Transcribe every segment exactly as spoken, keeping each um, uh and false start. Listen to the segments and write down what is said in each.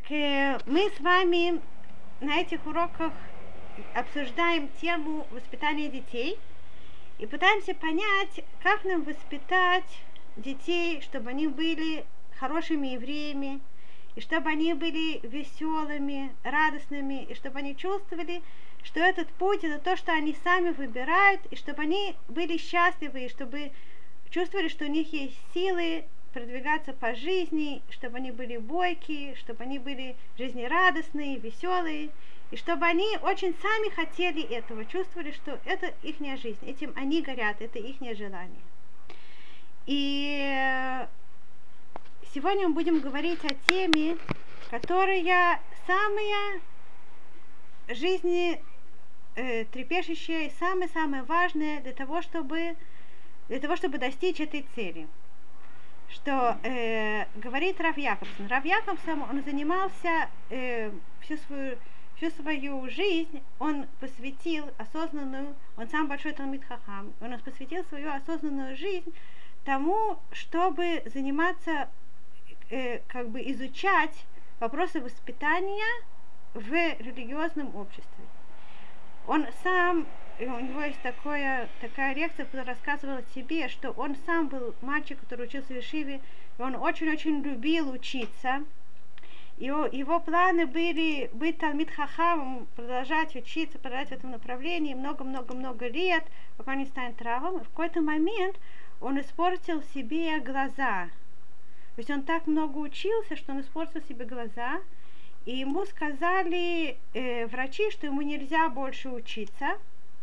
Так э, мы с вами на этих уроках обсуждаем тему воспитания детей и пытаемся понять, как нам воспитать детей, чтобы они были хорошими евреями, и чтобы они были веселыми, радостными, и чтобы они чувствовали, что этот путь это то, что они сами выбирают, и чтобы они были счастливы, и чтобы чувствовали, что у них есть силы продвигаться по жизни, чтобы они были бойкие, чтобы они были жизнерадостные, веселые, и чтобы они очень сами хотели этого, чувствовали, что это их жизнь, этим они горят, это их желание. И сегодня мы будем говорить о теме, которая самая жизни э, трепещущая и самое-самое важное для того, чтобы, для того, чтобы достичь этой цели. Что э, говорит Рав Якобсон. Рав Якобсон, он занимался э, всю свою всю свою жизнь, он посвятил осознанную, он сам большой талмид хахам, он посвятил свою осознанную жизнь тому, чтобы заниматься, э, как бы изучать вопросы воспитания в религиозном обществе. Он сам, у него есть такое, такая лекция, которая рассказывала о себе, что он сам был мальчик, который учился в Ешиве, и он очень-очень любил учиться. Его, его планы были быть талмид хахамом, продолжать учиться, продолжать в этом направлении много-много-много лет, пока не станет равом. И в какой-то момент он испортил себе глаза. То есть он так много учился, что он испортил себе глаза. И ему сказали э, врачи, что ему нельзя больше учиться.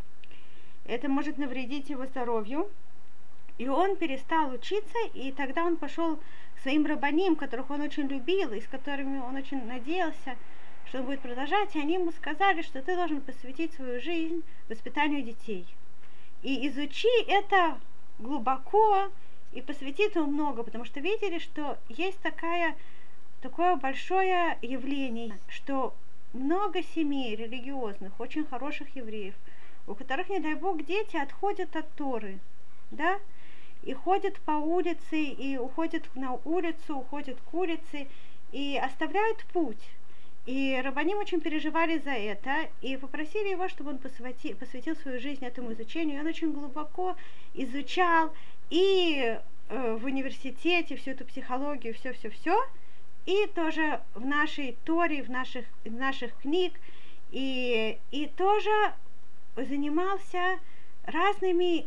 Это может навредить его здоровью. И он перестал учиться, и тогда он пошел к своим рабаним, которых он очень любил, и с которыми он очень надеялся, что он будет продолжать. И они ему сказали, что ты должен посвятить свою жизнь воспитанию детей. И изучи это глубоко, и посвяти этому много, потому что видели, что есть такая... такое большое явление, что много семей религиозных, очень хороших евреев, у которых, не дай Бог, дети отходят от Торы, да, и ходят по улице, и уходят на улицу, уходят к улице, и оставляют путь. И рабаним очень переживали за это, и попросили его, чтобы он посвятил, посвятил свою жизнь этому изучению, и он очень глубоко изучал и э, в университете всю эту психологию, все-все-все, и тоже в нашей Торе, в наших, в наших книг, и, и тоже занимался разными,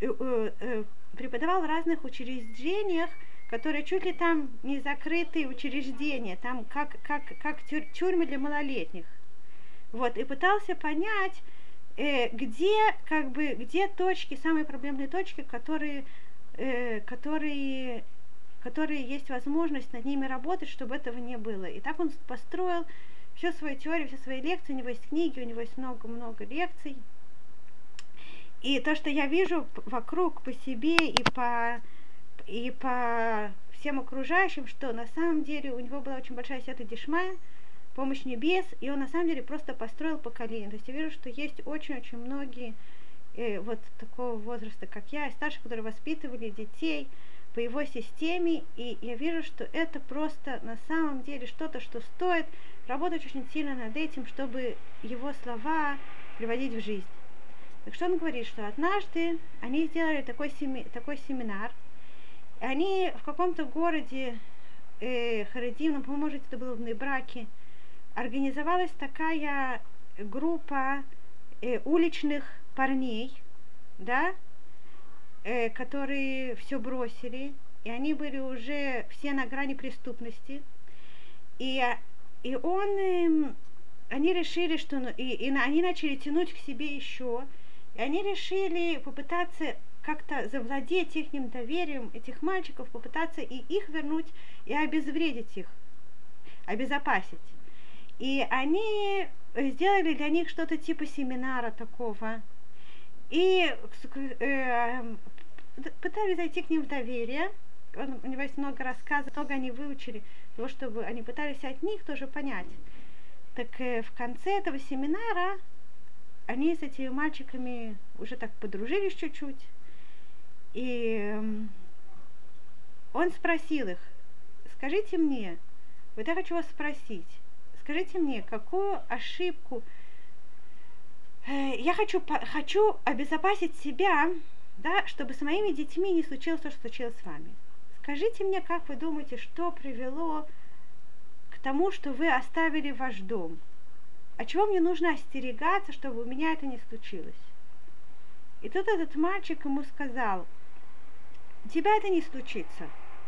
преподавал в разных учреждениях, которые чуть ли там не закрытые учреждения, там как, как, как тюрьмы для малолетних. Вот, и пытался понять, где, как бы, где точки, самые проблемные точки, которые, которые которые есть возможность над ними работать, чтобы этого не было. И так он построил всю свою теорию, все свои лекции, у него есть книги, у него есть много-много лекций. И то, что я вижу вокруг по себе и по, и по всем окружающим, что на самом деле у него была очень большая сета дишмая, помощь небес, и он на самом деле просто построил поколение. То есть я вижу, что есть очень-очень многие э, вот такого возраста, как я, и старшие, которые воспитывали детей по его системе, и я вижу, что это просто на самом деле что-то, что стоит работать очень сильно над этим, чтобы его слова приводить в жизнь. Так что он говорит, что однажды они сделали такой, семи, такой семинар, и они в каком-то городе э, Харидим, по-моему, может, это было в Нейбраке, организовалась такая группа э, уличных парней, да, которые все бросили, и они были уже все на грани преступности, и, и он, они решили, что, и, и они начали тянуть к себе еще, и они решили попытаться как-то завладеть их доверием, этих мальчиков, попытаться и их вернуть, и обезвредить их, обезопасить. И они сделали для них что-то типа семинара такого, и э, пытались зайти к ним в доверие. Он, у него есть много рассказов, много они выучили, того, чтобы они пытались от них тоже понять. Так э, в конце этого семинара они с этими мальчиками уже так подружились чуть-чуть, и э, он спросил их: скажите мне, Вот я хочу вас спросить, скажите мне, какую ошибку э, я хочу, хочу обезопасить себя, да, чтобы с моими детьми не случилось то, что случилось с вами. Скажите мне, как вы думаете, что привело к тому, что вы оставили ваш дом? А чего мне нужно остерегаться, чтобы у меня это не случилось? И тут этот мальчик ему сказал: у тебя это не случится.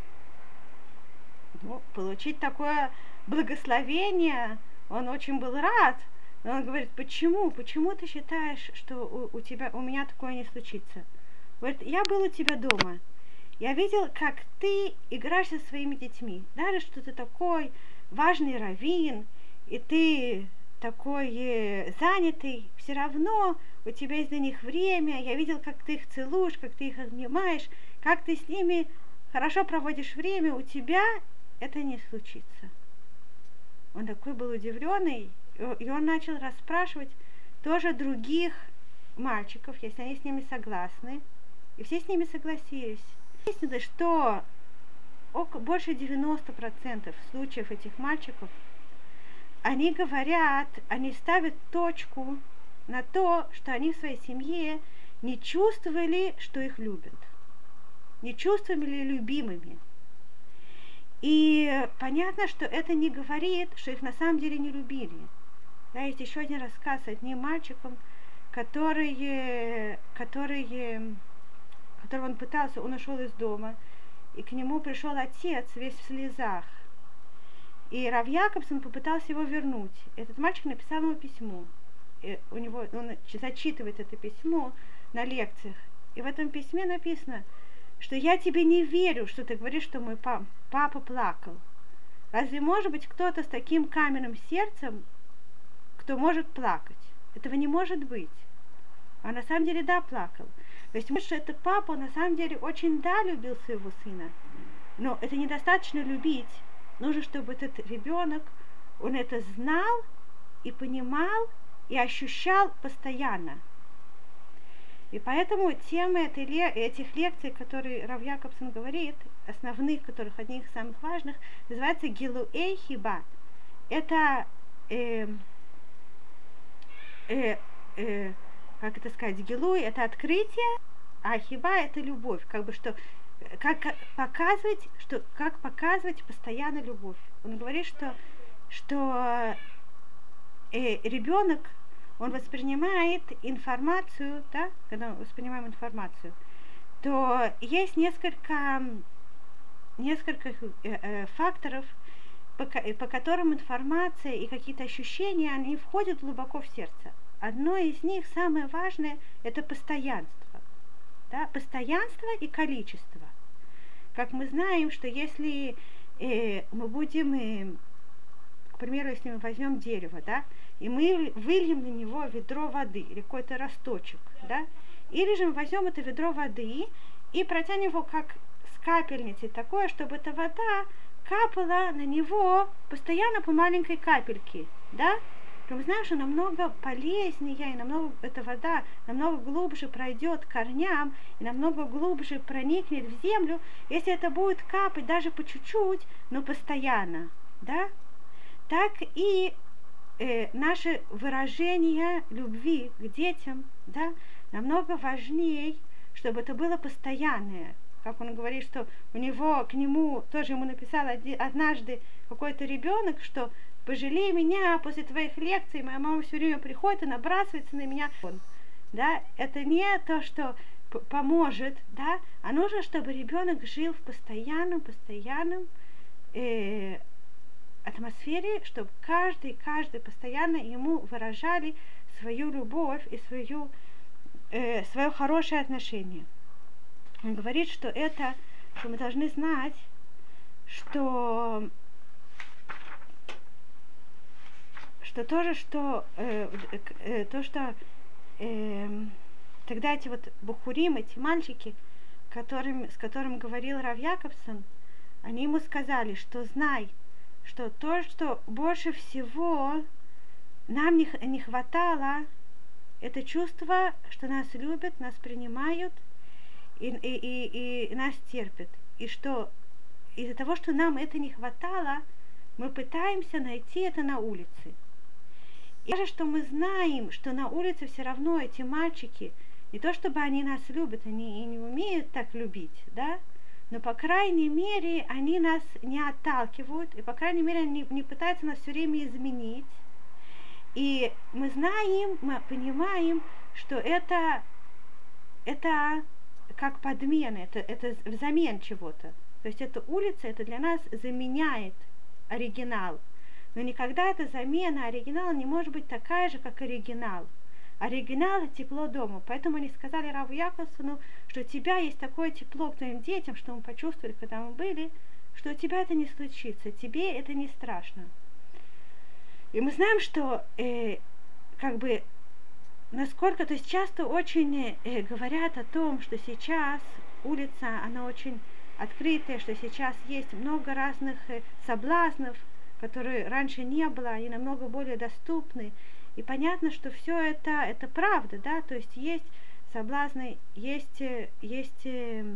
Ну, получить такое благословение, он очень был рад. Но он говорит: почему? Почему ты считаешь, что у, у тебя, у меня такое не случится? Говорит: я был у тебя дома. Я видел, как ты играешь со своими детьми. Даже что ты такой важный раввин, и ты такой э, занятый, все равно у тебя есть для них время. Я видел, как ты их целуешь, как ты их обнимаешь, как ты с ними хорошо проводишь время. У тебя это не случится. Он такой был удивленный, и он начал расспрашивать тоже других мальчиков, если они с ними согласны. И все с ними согласились. Выяснилось, что больше девяноста процентов случаев этих мальчиков, они говорят, они ставят точку на то, что они в своей семье не чувствовали, что их любят, не чувствовали любимыми. И понятно, что это не говорит, что их на самом деле не любили. Да, есть еще один рассказ с одним мальчиком, который, который, которого он пытался, он ушел из дома, и к нему пришел отец весь в слезах. И Рав Якобсон попытался его вернуть. Этот мальчик написал ему письмо. И у него, он зачитывает это письмо на лекциях. И в этом письме написано, что я тебе не верю, что ты говоришь, что мой пап, папа плакал. Разве может быть кто-то с таким каменным сердцем, кто может плакать? Этого не может быть. А на самом деле да, плакал. То есть, может, что этот папа на самом деле очень да любил своего сына. Но это недостаточно любить. Нужно, чтобы этот ребенок, он это знал и понимал, и ощущал постоянно. И поэтому тема этой, этих лекций, которые Рав Якобсон говорит, основных, которых одних из самых важных, называется Гилуэй Хиба. Это, э, э, э, как это сказать, Гилуй — это открытие, а Хиба — это любовь. Как бы что, как показывать, что, как показывать постоянно любовь. Он говорит, что, что э, ребенок, он воспринимает информацию, да, когда мы воспринимаем информацию, то есть несколько, несколько э, э, факторов, по, по которым информация и какие-то ощущения, они входят глубоко в сердце. Одно из них, самое важное, это постоянство. Да, постоянство и количество. Как мы знаем, что если э, мы будем, э, к примеру, если мы возьмем дерево, да, и мы выльем на него ведро воды или какой-то росточек, да, или же мы возьмем это ведро воды и протянем его как с капельницей такое, чтобы эта вода капала на него постоянно по маленькой капельке, да, то мы знаем, что намного полезнее, и намного эта вода намного глубже пройдет к корням, и намного глубже проникнет в землю, если это будет капать даже по чуть-чуть, но постоянно, да, так и э, наше выражение любви к детям, да, намного важнее, чтобы это было постоянное. Как он говорит, что у него, к нему, тоже ему написал однажды какой-то ребенок, что пожалей меня после твоих лекций, моя мама все время приходит и набрасывается на меня. Да, это не то, что поможет, да, а нужно, чтобы ребенок жил в постоянном, постоянном э, атмосфере, чтобы каждый, каждый постоянно ему выражали свою любовь и свою, э, свое хорошее отношение. Он говорит, что это, что мы должны знать, что что тоже, что э, э, то, что э, тогда эти вот бухурим, эти мальчики, которым, с которым говорил Рав Якобсон, они ему сказали, что знай, что то, что больше всего нам не, не хватало, это чувство, что нас любят, нас принимают и, и, и, и нас терпят. И что из-за того, что нам это не хватало, мы пытаемся найти это на улице. И даже что мы знаем, что на улице все равно эти мальчики, не то чтобы они нас любят, они и не умеют так любить, да, но по крайней мере они нас не отталкивают, и по крайней мере они не пытаются нас все время изменить. И мы знаем, мы понимаем, что это, это как подмена, это, это взамен чего-то. То есть эта улица, это для нас заменяет оригинал. Но никогда эта замена оригинала не может быть такая же, как оригинал. Оригинал – это тепло дома. Поэтому они сказали Раву Яковсону, что у тебя есть такое тепло к твоим детям, что мы почувствовали, когда мы были, что у тебя это не случится, тебе это не страшно. И мы знаем, что э, как бы насколько, то есть часто очень э, говорят о том, что сейчас улица, она очень открытая, что сейчас есть много разных э, соблазнов, которые раньше не было, они намного более доступны. И понятно, что все это, это правда, да, то есть есть соблазны, есть, есть э,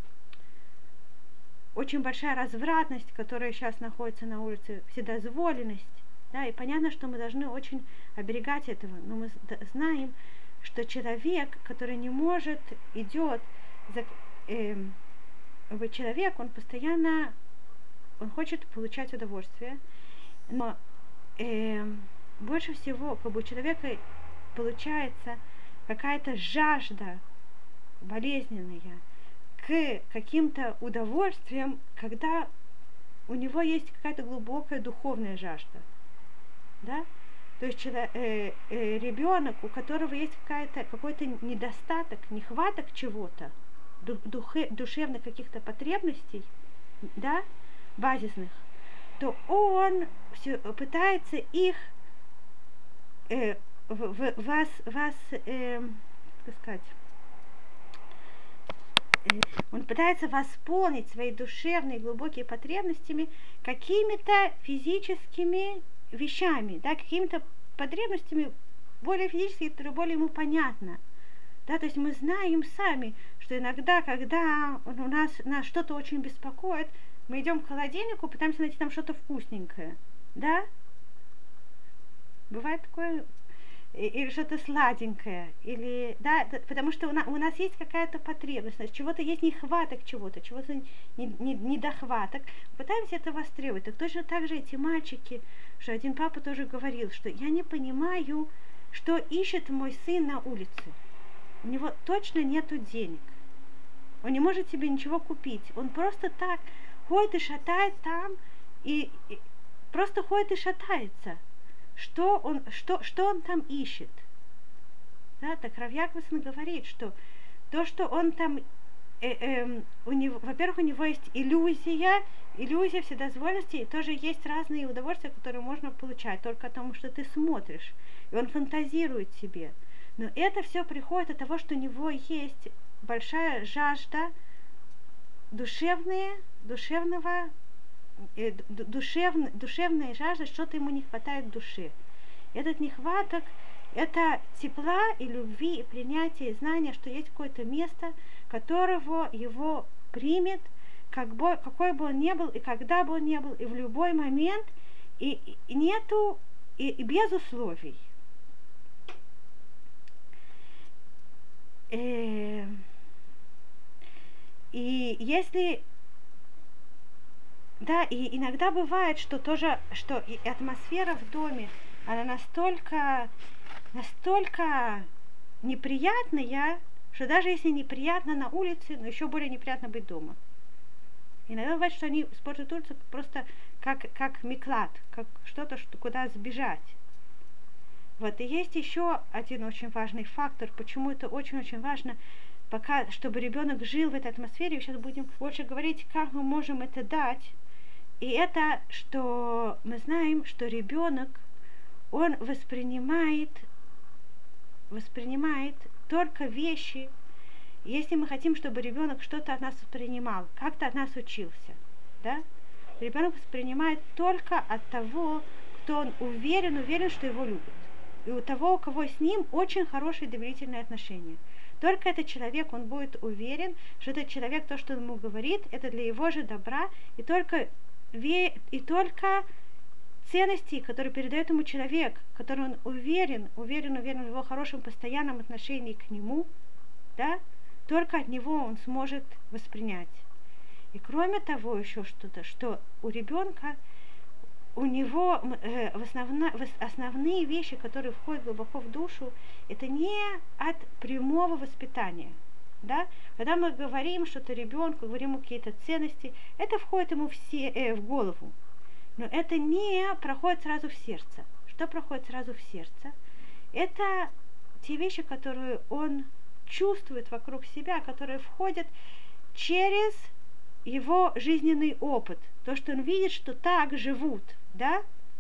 очень большая развратность, которая сейчас находится на улице, вседозволенность, да, и понятно, что мы должны очень оберегать этого, но мы знаем, что человек, который не может, идет, за, э, человек, он постоянно, он хочет получать удовольствие, но э, больше всего, как бы у человека получается какая-то жажда болезненная к каким-то удовольствиям, когда у него есть какая-то глубокая духовная жажда, да? То есть человек, э, э, ребенок, у которого есть какая-то, какой-то недостаток, нехваток чего-то, духе, душевных каких-то потребностей, да, базисных, то он все пытается их э, в, в, вас, вас э, как сказать, э, он пытается восполнить свои душевные глубокие потребностями какими-то физическими вещами, да, какими-то потребностями более физическими, которые более ему понятно. Да, то есть мы знаем сами, что иногда, когда у нас, нас что-то очень беспокоит, мы идем к холодильнику, пытаемся найти там что-то вкусненькое, да? Бывает такое, или что-то сладенькое, или, да, потому что у нас, у нас есть какая-то потребность, значит, чего-то есть нехваток чего-то, чего-то недохваток, пытаемся это востребовать. Так точно так же эти мальчики, что один папа тоже говорил, что я не понимаю, что ищет мой сын на улице. У него точно нету денег, он не может себе ничего купить, он просто так ходит и шатает там, и, и просто ходит и шатается. Что он, что, что он там ищет? Да, так Рав Яковсон говорит, что то, что он там, э, э, у него, во-первых, у него есть иллюзия, иллюзия вседозволенности, и тоже есть разные удовольствия, которые можно получать только потому, что ты смотришь, и он фантазирует себе. Но это все приходит от того, что у него есть большая жажда душевные, душевного, э, душевно, душевная жажда, что-то ему не хватает в душе. Этот нехваток, это тепла и любви, и принятия, и знания, что есть какое-то место, которого его примет, как бы, какой бы он ни был, и когда бы он ни был, и в любой момент, и, и нету, и, и без условий. Э, и если да, и иногда бывает, что тоже, что и атмосфера в доме, она настолько, настолько неприятная, что даже если неприятно на улице, но еще более неприятно быть дома. Иногда бывает, что они используют улицу просто как, как миклад, как что-то, что, куда сбежать. Вот, и есть еще один очень важный фактор, почему это очень-очень важно, пока, чтобы ребенок жил в этой атмосфере. Сейчас будем больше говорить, как мы можем это дать. И это, что мы знаем, что ребенок, он воспринимает, воспринимает только вещи, если мы хотим, чтобы ребенок что-то от нас воспринимал, как-то от нас учился, да? Ребенок воспринимает только от того, кто он уверен, уверен, что его любит. И у того, у кого с ним очень хорошие доверительные отношения. Только этот человек, он будет уверен, что этот человек, то, что он ему говорит, это для его же добра, и только, и только ценностей, которые передает ему человек, который он уверен, уверен, уверен в его хорошем постоянном отношении к нему, да, только от него он сможет воспринять. И кроме того, еще что-то, что у ребенка, у него э, в основно, в основные вещи, которые входят глубоко в душу, это не от прямого воспитания. Да? Когда мы говорим что-то ребенку, говорим ему какие-то ценности, это входит ему все, э, в голову. Но это не проходит сразу в сердце. Что проходит сразу в сердце? Это те вещи, которые он чувствует вокруг себя, которые входят через его жизненный опыт. То, что он видит, что так живут. Да?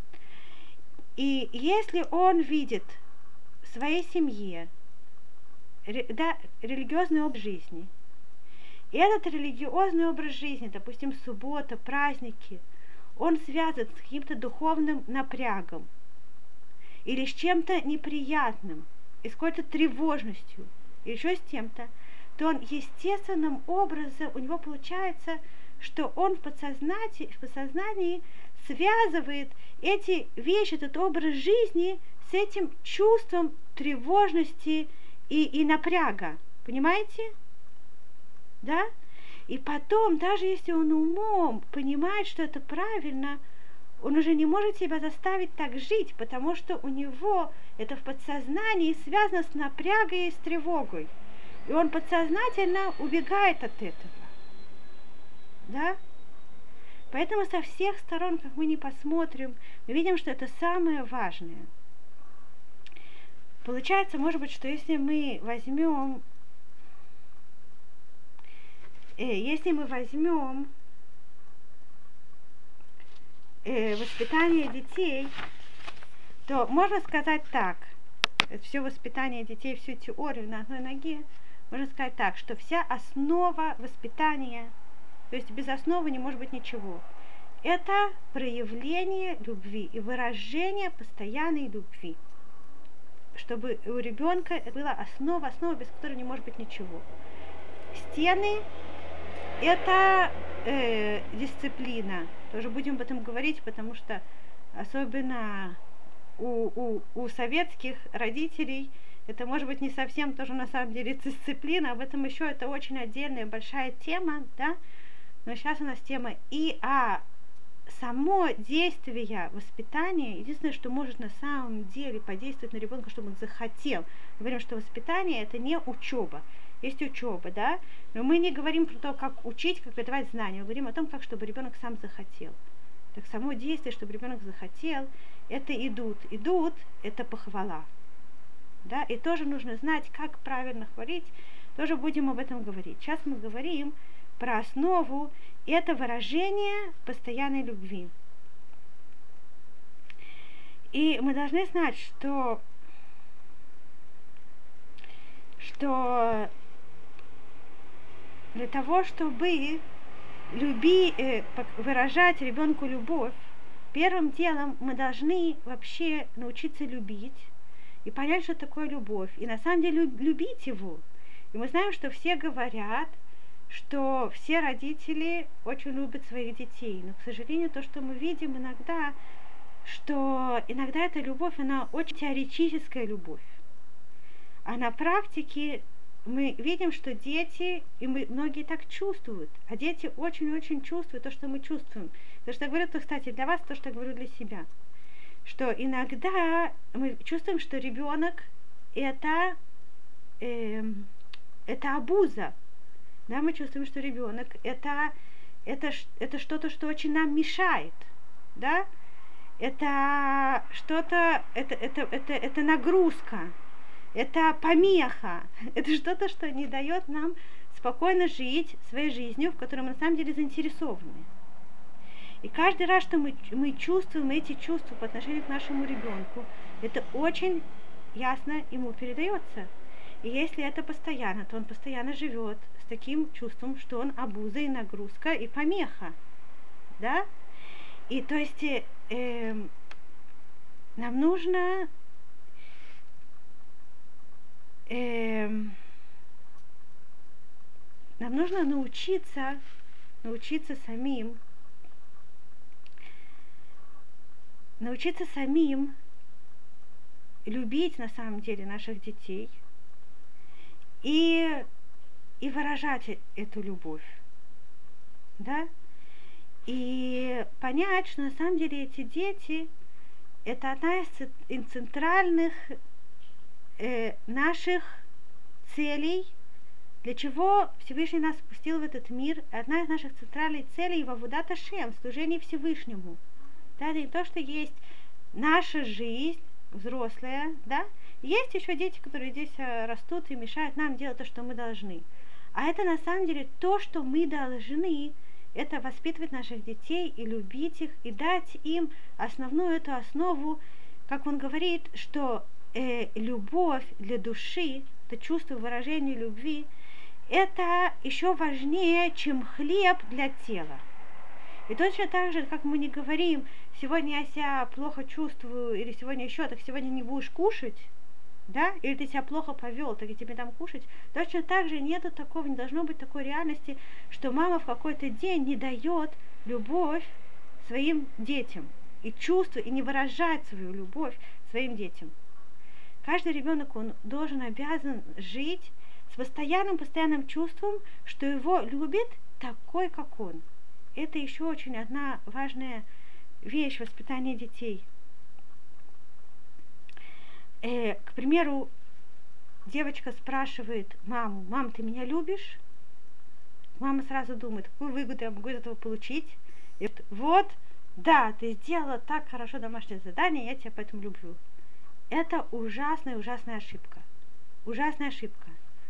И если он видит в своей семье ре, да, религиозный образ жизни, и этот религиозный образ жизни, допустим, суббота, праздники, он связан с каким-то духовным напрягом или с чем-то неприятным, и с какой-то тревожностью, или еще с тем-то, то он естественным образом, у него получается, что он в подсознании, в подсознании связывает эти вещи, этот образ жизни с этим чувством тревожности и, и напряга. Понимаете? Да? И потом, даже если он умом понимает, что это правильно, он уже не может себя заставить так жить, потому что у него это в подсознании связано с напрягой и с тревогой. И он подсознательно убегает от этого. Да? Поэтому со всех сторон, как мы ни посмотрим, мы видим, что это самое важное. Получается, может быть, что если мы возьмем, э, если мы возьмем э, воспитание детей, то можно сказать так, все воспитание детей, всю теорию на одной ноге, можно сказать так, что вся основа воспитания, то есть без основы не может быть ничего. Это проявление любви и выражение постоянной любви. Чтобы у ребенка была основа, основа, без которой не может быть ничего. Стены – это э, дисциплина. Тоже будем об этом говорить, потому что особенно у, у, у советских родителей это может быть не совсем тоже на самом деле дисциплина. Об этом еще это очень отдельная большая тема, да? Но сейчас у нас тема и о само действие воспитания, единственное, что может на самом деле подействовать на ребенка, чтобы он захотел. Мы говорим, что воспитание это не учеба. Есть учеба, да, но мы не говорим про то, как учить, как передавать знания, мы говорим о том, как чтобы ребенок сам захотел. Так само действие, чтобы ребенок захотел, это идут. Идут это похвала. Да, и тоже нужно знать, как правильно хвалить. Тоже будем об этом говорить. Сейчас мы говорим про основу, это выражение постоянной любви. И мы должны знать, что, что для того, чтобы люби, э, выражать ребенку любовь, первым делом мы должны вообще научиться любить и понять, что такое любовь. И на самом деле любить его. И мы знаем, что все говорят, что все родители очень любят своих детей. Но, к сожалению, то, что мы видим иногда, что иногда эта любовь, она очень теоретическая любовь. А на практике мы видим, что дети, и мы, многие так чувствуют, а дети очень-очень чувствуют то, что мы чувствуем. То, что я говорю, то, кстати, для вас, то, что я говорю для себя. Что иногда мы чувствуем, что ребенок это, э, это обуза. Да, мы чувствуем, что ребенок это, это, это что-то, что очень нам мешает. Да? Это что-то, это, это, это, это нагрузка, это помеха, это что-то, что не дает нам спокойно жить своей жизнью, в которой мы на самом деле заинтересованы. И каждый раз, что мы, мы чувствуем эти чувства по отношению к нашему ребенку, это очень ясно ему передается. И если это постоянно, то он постоянно живет с таким чувством, что он обуза и нагрузка и помеха. Да? И то есть э, нам нужно э, нам нужно научиться, научиться самим научиться самим любить на самом деле наших детей и, и выражать эту любовь, да, и понять, что на самом деле эти дети это одна из центральных э, наших целей, для чего Всевышний нас спустил в этот мир. Одна из наших центральных целей в Авудат Ашем, в служении Всевышнему. Да, это не то, что есть наша жизнь взрослая, да, есть еще дети, которые здесь растут и мешают нам делать то, что мы должны. А это на самом деле то, что мы должны, это воспитывать наших детей и любить их, и дать им основную эту основу, как он говорит, что э, любовь для души, это чувство выражения любви, это еще важнее, чем хлеб для тела. И точно так же, как мы не говорим, сегодня я себя плохо чувствую, или сегодня еще, так сегодня не будешь кушать, да, или ты себя плохо повел, так и тебе дам кушать, точно так же нету такого, не должно быть такой реальности, что мама в какой-то день не дает любовь своим детям, и чувствует, и не выражает свою любовь своим детям. Каждый ребенок, он должен, обязан жить с постоянным, постоянным чувством, что его любит такой, как он. Это еще очень одна важная вещь воспитания детей. Э, к примеру, девочка спрашивает маму: «Мам, ты меня любишь?» Мама сразу думает: какую выгоду я могу из этого получить? И вот, да, ты сделала так хорошо домашнее задание, я тебя поэтому люблю. Это ужасная, ужасная ошибка. Ужасная ошибка.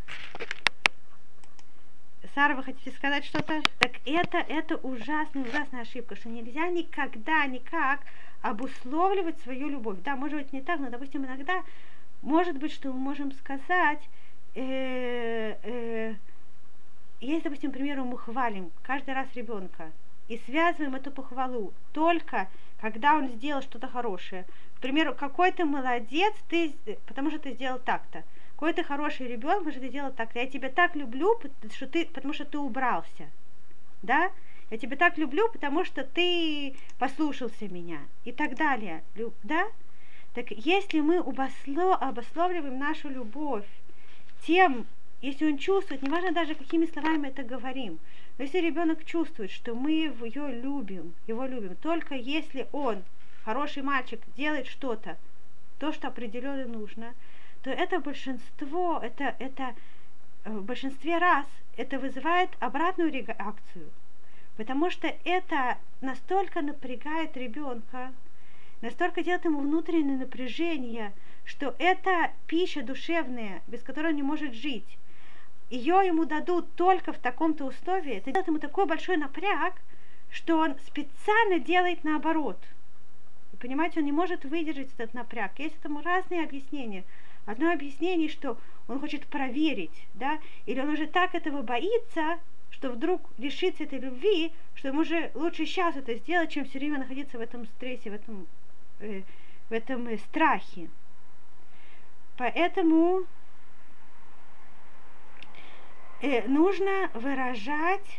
Сара, вы хотите сказать что-то? Так это, это ужасная, ужасная ошибка, что нельзя никогда, никак обусловливать свою любовь. Да, может быть не так, но, допустим, иногда, может быть, что мы можем сказать, э, э, если, допустим, к примеру, мы хвалим каждый раз ребенка и связываем эту похвалу только когда он сделал что-то хорошее. К примеру, какой ты молодец, ты, потому что ты сделал так-то. Какой ты хороший ребенок, потому что ты сделал так-то. Я тебя так люблю, потому что ты, потому что ты убрался. Да? Я тебя так люблю, потому что ты послушался меня. И так далее. Да? Так если мы обосло, обусловливаем нашу любовь тем, если он чувствует, неважно даже какими словами мы это говорим, но если ребенок чувствует, что мы его любим, его любим, только если он, хороший мальчик, делает что-то, то, что определенно нужно, то это большинство, это, это в большинстве раз это вызывает обратную реакцию, потому что это настолько напрягает ребенка, настолько делает ему внутреннее напряжение, что это пища душевная, без которой он не может жить. Ее ему дадут только в таком-то условии, это делает ему такой большой напряг, что он специально делает наоборот. Вы понимаете, он не может выдержать этот напряг. Есть этому разные объяснения. Одно объяснение, что он хочет проверить, да, или он уже так этого боится, что вдруг лишится этой любви, что ему уже лучше сейчас это сделать, чем все время находиться в этом стрессе, в этом, э, в этом э, страхе. Поэтому э, нужно выражать,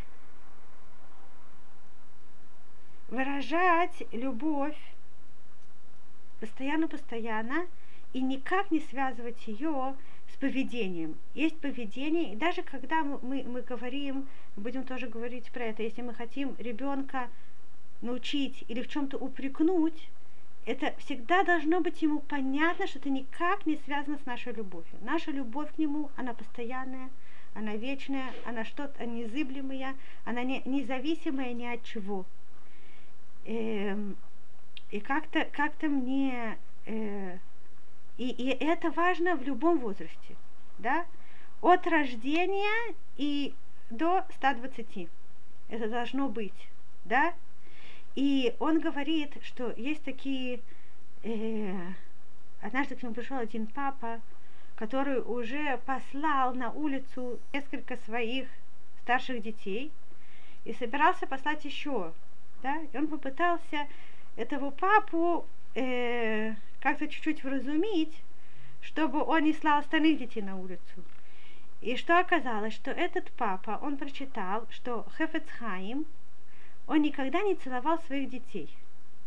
выражать любовь постоянно-постоянно, и никак не связывать ее с поведением. Есть поведение, и даже когда мы, мы, мы говорим, будем тоже говорить про это, если мы хотим ребенка научить или в чем-то упрекнуть, это всегда должно быть ему понятно, что это никак не связано с нашей любовью. Наша любовь к нему, она постоянная, она вечная, она что-то незыблемая, она не, независимая ни от чего. Эм, и как-то, как-то мне... Э, И, и это важно в любом возрасте, да, от рождения и до ста двадцати. Это должно быть, да. И он говорит, что есть такие... Э, однажды к нему пришел один папа, который уже послал на улицу несколько своих старших детей и собирался послать еще, да. И он попытался этого папу... Э, как-то чуть-чуть вразумить, чтобы он не слал остальных детей на улицу. И что оказалось, что этот папа, он прочитал, что Хефец Хаим, он никогда не целовал своих детей.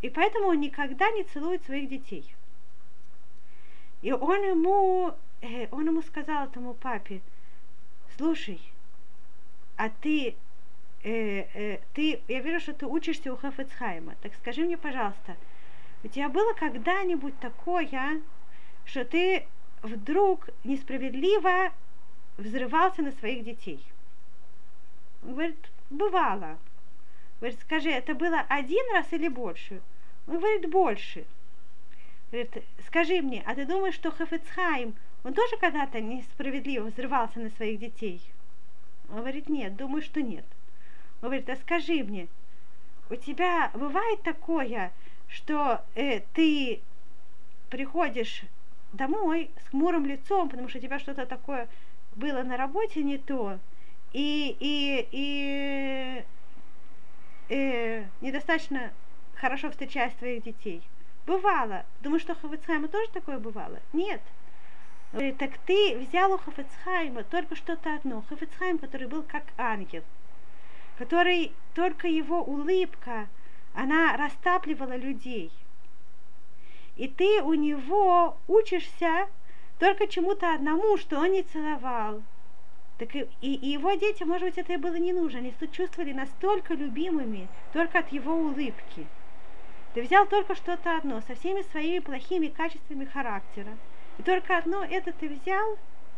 и поэтому он никогда не целует своих детей. И он ему, э, он ему сказал, этому папе: слушай, а ты, э, э, ты, я вижу, что ты учишься у Хафец Хаима, так скажи мне, пожалуйста, у тебя было когда-нибудь такое, что ты вдруг несправедливо взрывался на своих детей? Он говорит: бывало. Говорит: скажи, это было один раз или больше? Он говорит: больше. Говорит: скажи мне, а ты думаешь, что Хафец Хаим, он тоже когда-то несправедливо взрывался на своих детей? Он говорит: нет, думаю, что нет. Он говорит: а скажи мне, у тебя бывает такое, что э, ты приходишь домой с хмурым лицом, потому что у тебя что-то такое было на работе не то, и, и, и, и недостаточно хорошо встречаешь своих детей? Бывало. Думаю, что у Хафец Хаима тоже такое бывало? Нет. Он говорит: так ты взял у Хафец Хаима только что-то одно. Хафец Хаим, который был как ангел, который только его улыбка, она растапливала людей. И ты у него учишься только чему-то одному, что он не целовал. Так и, и, и его детям, может быть, это и было не нужно. Они чувствовали настолько любимыми только от его улыбки. Ты взял только что-то одно, со всеми своими плохими качествами характера. И только одно это ты взял.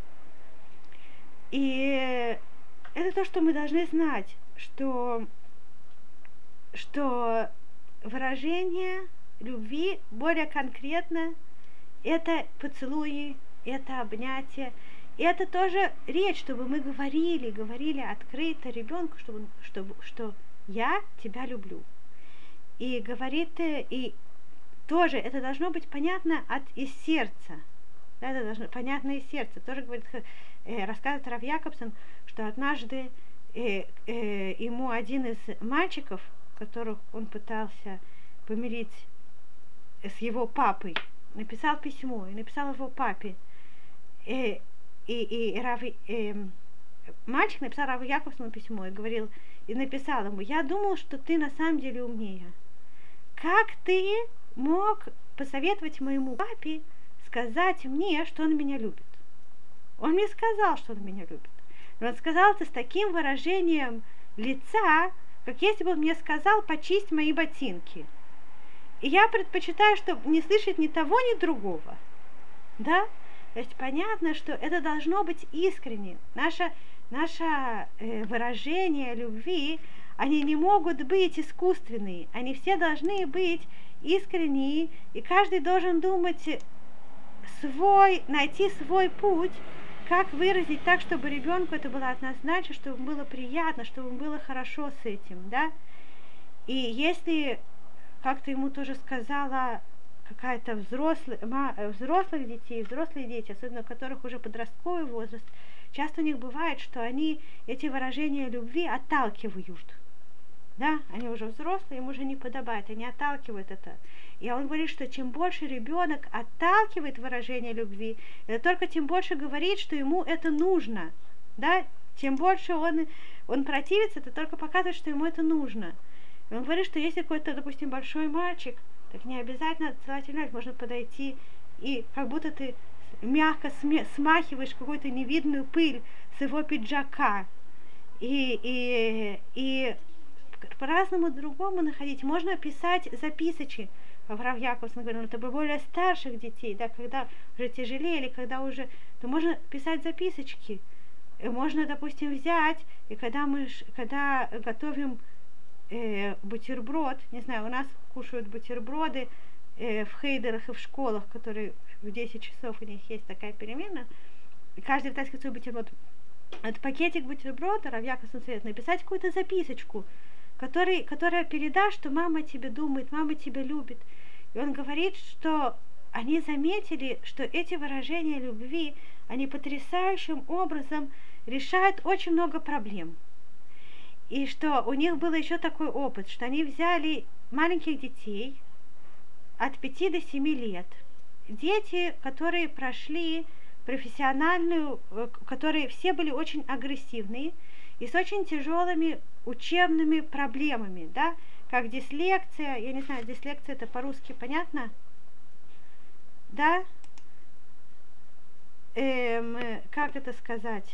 И это то, что мы должны знать, что, что выражение любви более конкретно это поцелуи, это обнятия. И это тоже речь, чтобы мы говорили, говорили открыто ребенку, чтобы, чтобы, что я тебя люблю. И говорит, и тоже это должно быть понятно от из сердца. Да, это должно понятно из сердца. Тоже говорит, э, рассказывает Рав Якобсон, что однажды э, э, ему один из мальчиков, которых он пытался помирить с его папой, написал письмо и написал его папе. Э, и и Рав, э, мальчик написал Раву Якобсону письмо и говорил, и написал ему: я думал, что ты на самом деле умнее. Как ты мог посоветовать моему папе сказать мне, что он меня любит? Он мне сказал, что он меня любит. Но он сказал это с таким выражением лица, как если бы он мне сказал: почисть мои ботинки. И я предпочитаю, чтобы не слышать ни того, ни другого. Да? То есть понятно, что это должно быть искренне. Наше, наше э, выражение любви, они не могут быть искусственные. Они все должны быть искренние, и каждый должен думать свой, найти свой путь, как выразить так, чтобы ребенку это было однозначно, чтобы ему было приятно, чтобы ему было хорошо с этим, да. И если, как ты ему тоже сказала, какая-то взрослых, взрослых детей, взрослые дети, особенно у которых уже подростковый возраст, часто у них бывает, что они эти выражения любви отталкивают. Да, они уже взрослые, им уже не подобает, они отталкивают это. И он говорит, что чем больше ребенок отталкивает выражение любви, это только тем больше говорит, что ему это нужно. Да? Тем больше он, он противится, это только показывает, что ему это нужно. И он говорит, что если какой-то, допустим, большой мальчик, так не обязательно целовать, можно подойти и как будто ты мягко смахиваешь какую-то невидную пыль с его пиджака. И, и, и по-разному другому находить. Можно писать записочки. Рав Якобсон говорил, это более старших детей, да, когда уже тяжелее, или когда уже, то можно писать записочки. И можно, допустим, взять, и когда мы когда готовим э, бутерброд, не знаю, у нас кушают бутерброды э, в хейдерах и в школах, которые в десять часов у них есть такая перемена, и каждый вытаскивает свой бутерброд. Это пакетик бутерброда, Рав Якобсон советует написать какую-то записочку, который, которая передаст, что мама тебя думает, мама тебя любит. И он говорит, что они заметили, что эти выражения любви, они потрясающим образом решают очень много проблем. И что у них был еще такой опыт, что они взяли маленьких детей от пяти до семи лет. Дети, которые прошли профессиональную, которые все были очень агрессивные и с очень тяжелыми учебными проблемами, да, как дислекция. Я не знаю, дислекция это по-русски понятно? Да? Эм, как это сказать?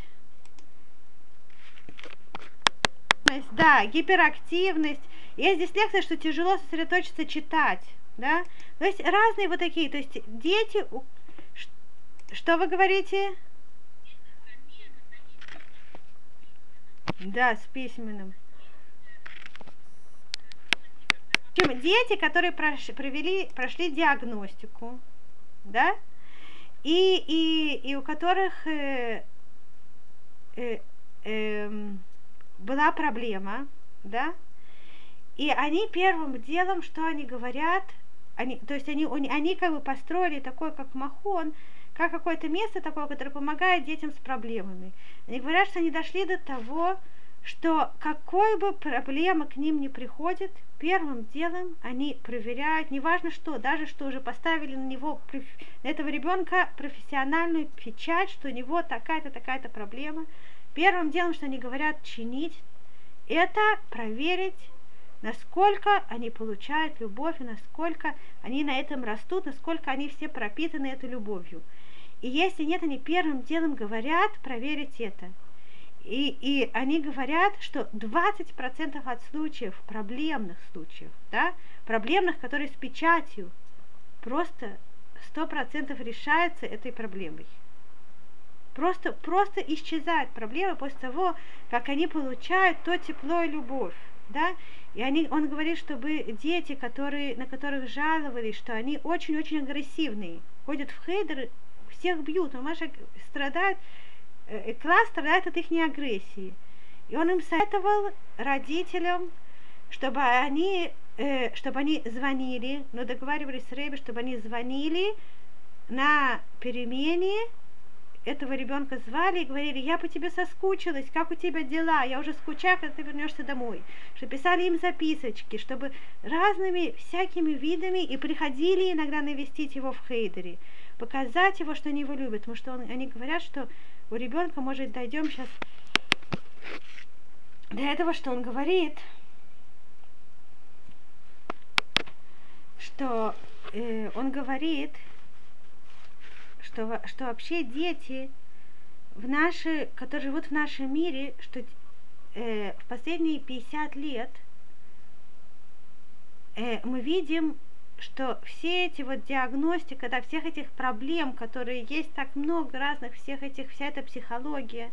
Да, гиперактивность. Есть дислекция, что тяжело сосредоточиться, читать. Да? То есть разные вот такие. То есть дети... Что вы говорите? Да, с письменным. Дети, которые прош, провели, прошли диагностику, да, и, и, и у которых э, э, э, была проблема, да, и они первым делом, что они говорят, они, то есть они, они как бы построили такой, как махон, как какое-то место такое, которое помогает детям с проблемами. Они говорят, что они дошли до того, что какой бы проблема к ним ни приходит, первым делом они проверяют, неважно что, даже что уже поставили на него, на этого ребенка профессиональную печать, что у него такая-то, такая-то проблема. Первым делом, что они говорят чинить, это проверить, насколько они получают любовь, и насколько они на этом растут, насколько они все пропитаны этой любовью. И если нет, они первым делом говорят проверить это. И, и они говорят, что двадцать процентов от случаев, проблемных случаев, да, проблемных, которые с печатью, просто сто процентов решается этой проблемой. Просто, просто исчезает проблема после того, как они получают то тепло и любовь. Да? И они, он говорит, чтобы дети, которые, на которых жаловались, что они очень-очень агрессивные, ходят в хейдер, всех бьют, а Маша страдает, э, класс страдает от их агрессии. И он им советовал, родителям, чтобы они, э, чтобы они звонили, но договаривались с Ребе, чтобы они звонили на перемене, этого ребенка звали и говорили: я по тебе соскучилась, как у тебя дела, я уже скучаю, когда ты вернешься домой. Что писали им записочки, чтобы разными всякими видами, и приходили иногда навестить его в хейдере, показать его, что они его любят, потому что он, они говорят, что у ребенка, может, дойдем сейчас до этого, что он говорит, что э, он говорит, Что, что вообще дети, в наши, которые живут в нашем мире, что э, в последние пятьдесят лет э, мы видим, что все эти вот диагностика, да, всех этих проблем, которые есть так много разных, всех этих, вся эта психология,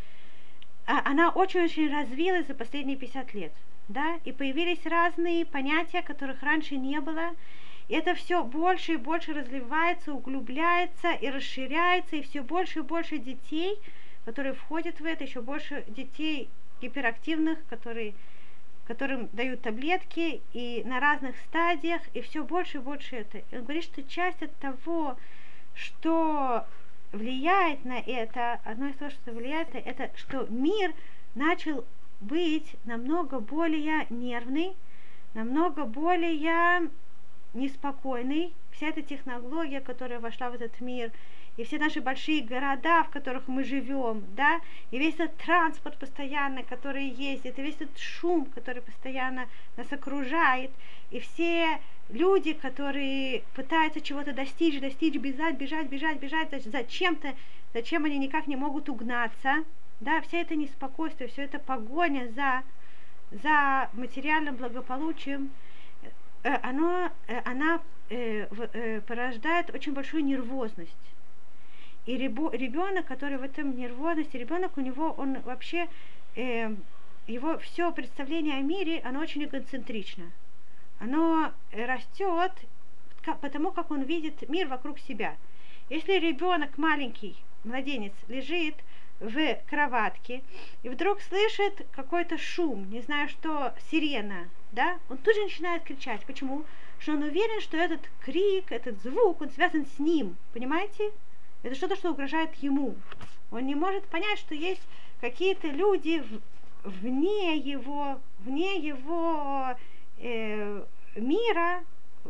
а, она очень-очень развилась за последние пятьдесят лет, да, и появились разные понятия, которых раньше не было. И это все больше и больше разливается, углубляется и расширяется, и все больше и больше детей, которые входят в это, еще больше детей гиперактивных, которые, которым дают таблетки, и на разных стадиях, и все больше и больше это. И он говорит, что часть от того, что влияет на это, одно из того, что влияет на это, что мир начал быть намного более нервный, намного более неспокойный, вся эта технология, которая вошла в этот мир, и все наши большие города, в которых мы живем, да, и весь этот транспорт постоянно, который ездит, и весь этот шум, который постоянно нас окружает, и все люди, которые пытаются чего-то достичь, достичь, бежать, бежать, бежать, бежать, зачем-то, зачем они никак не могут угнаться, да, вся это неспокойствие, все это погоня за, за материальным благополучием, оно, она э, э, порождает очень большую нервозность. И ребенок, который в этом нервозности, ребенок у него, он вообще, э, его все представление о мире, оно очень эгоцентрично. Оно растет потому, как он видит мир вокруг себя. Если ребенок маленький, младенец, лежит в кроватке и вдруг слышит какой-то шум, не знаю что, сирена, да, он тут же начинает кричать. Почему? Потому что он уверен, что этот крик, этот звук, он связан с ним, понимаете? Это что-то, что угрожает ему. Он не может понять, что есть какие-то люди вне его, вне его э, мира,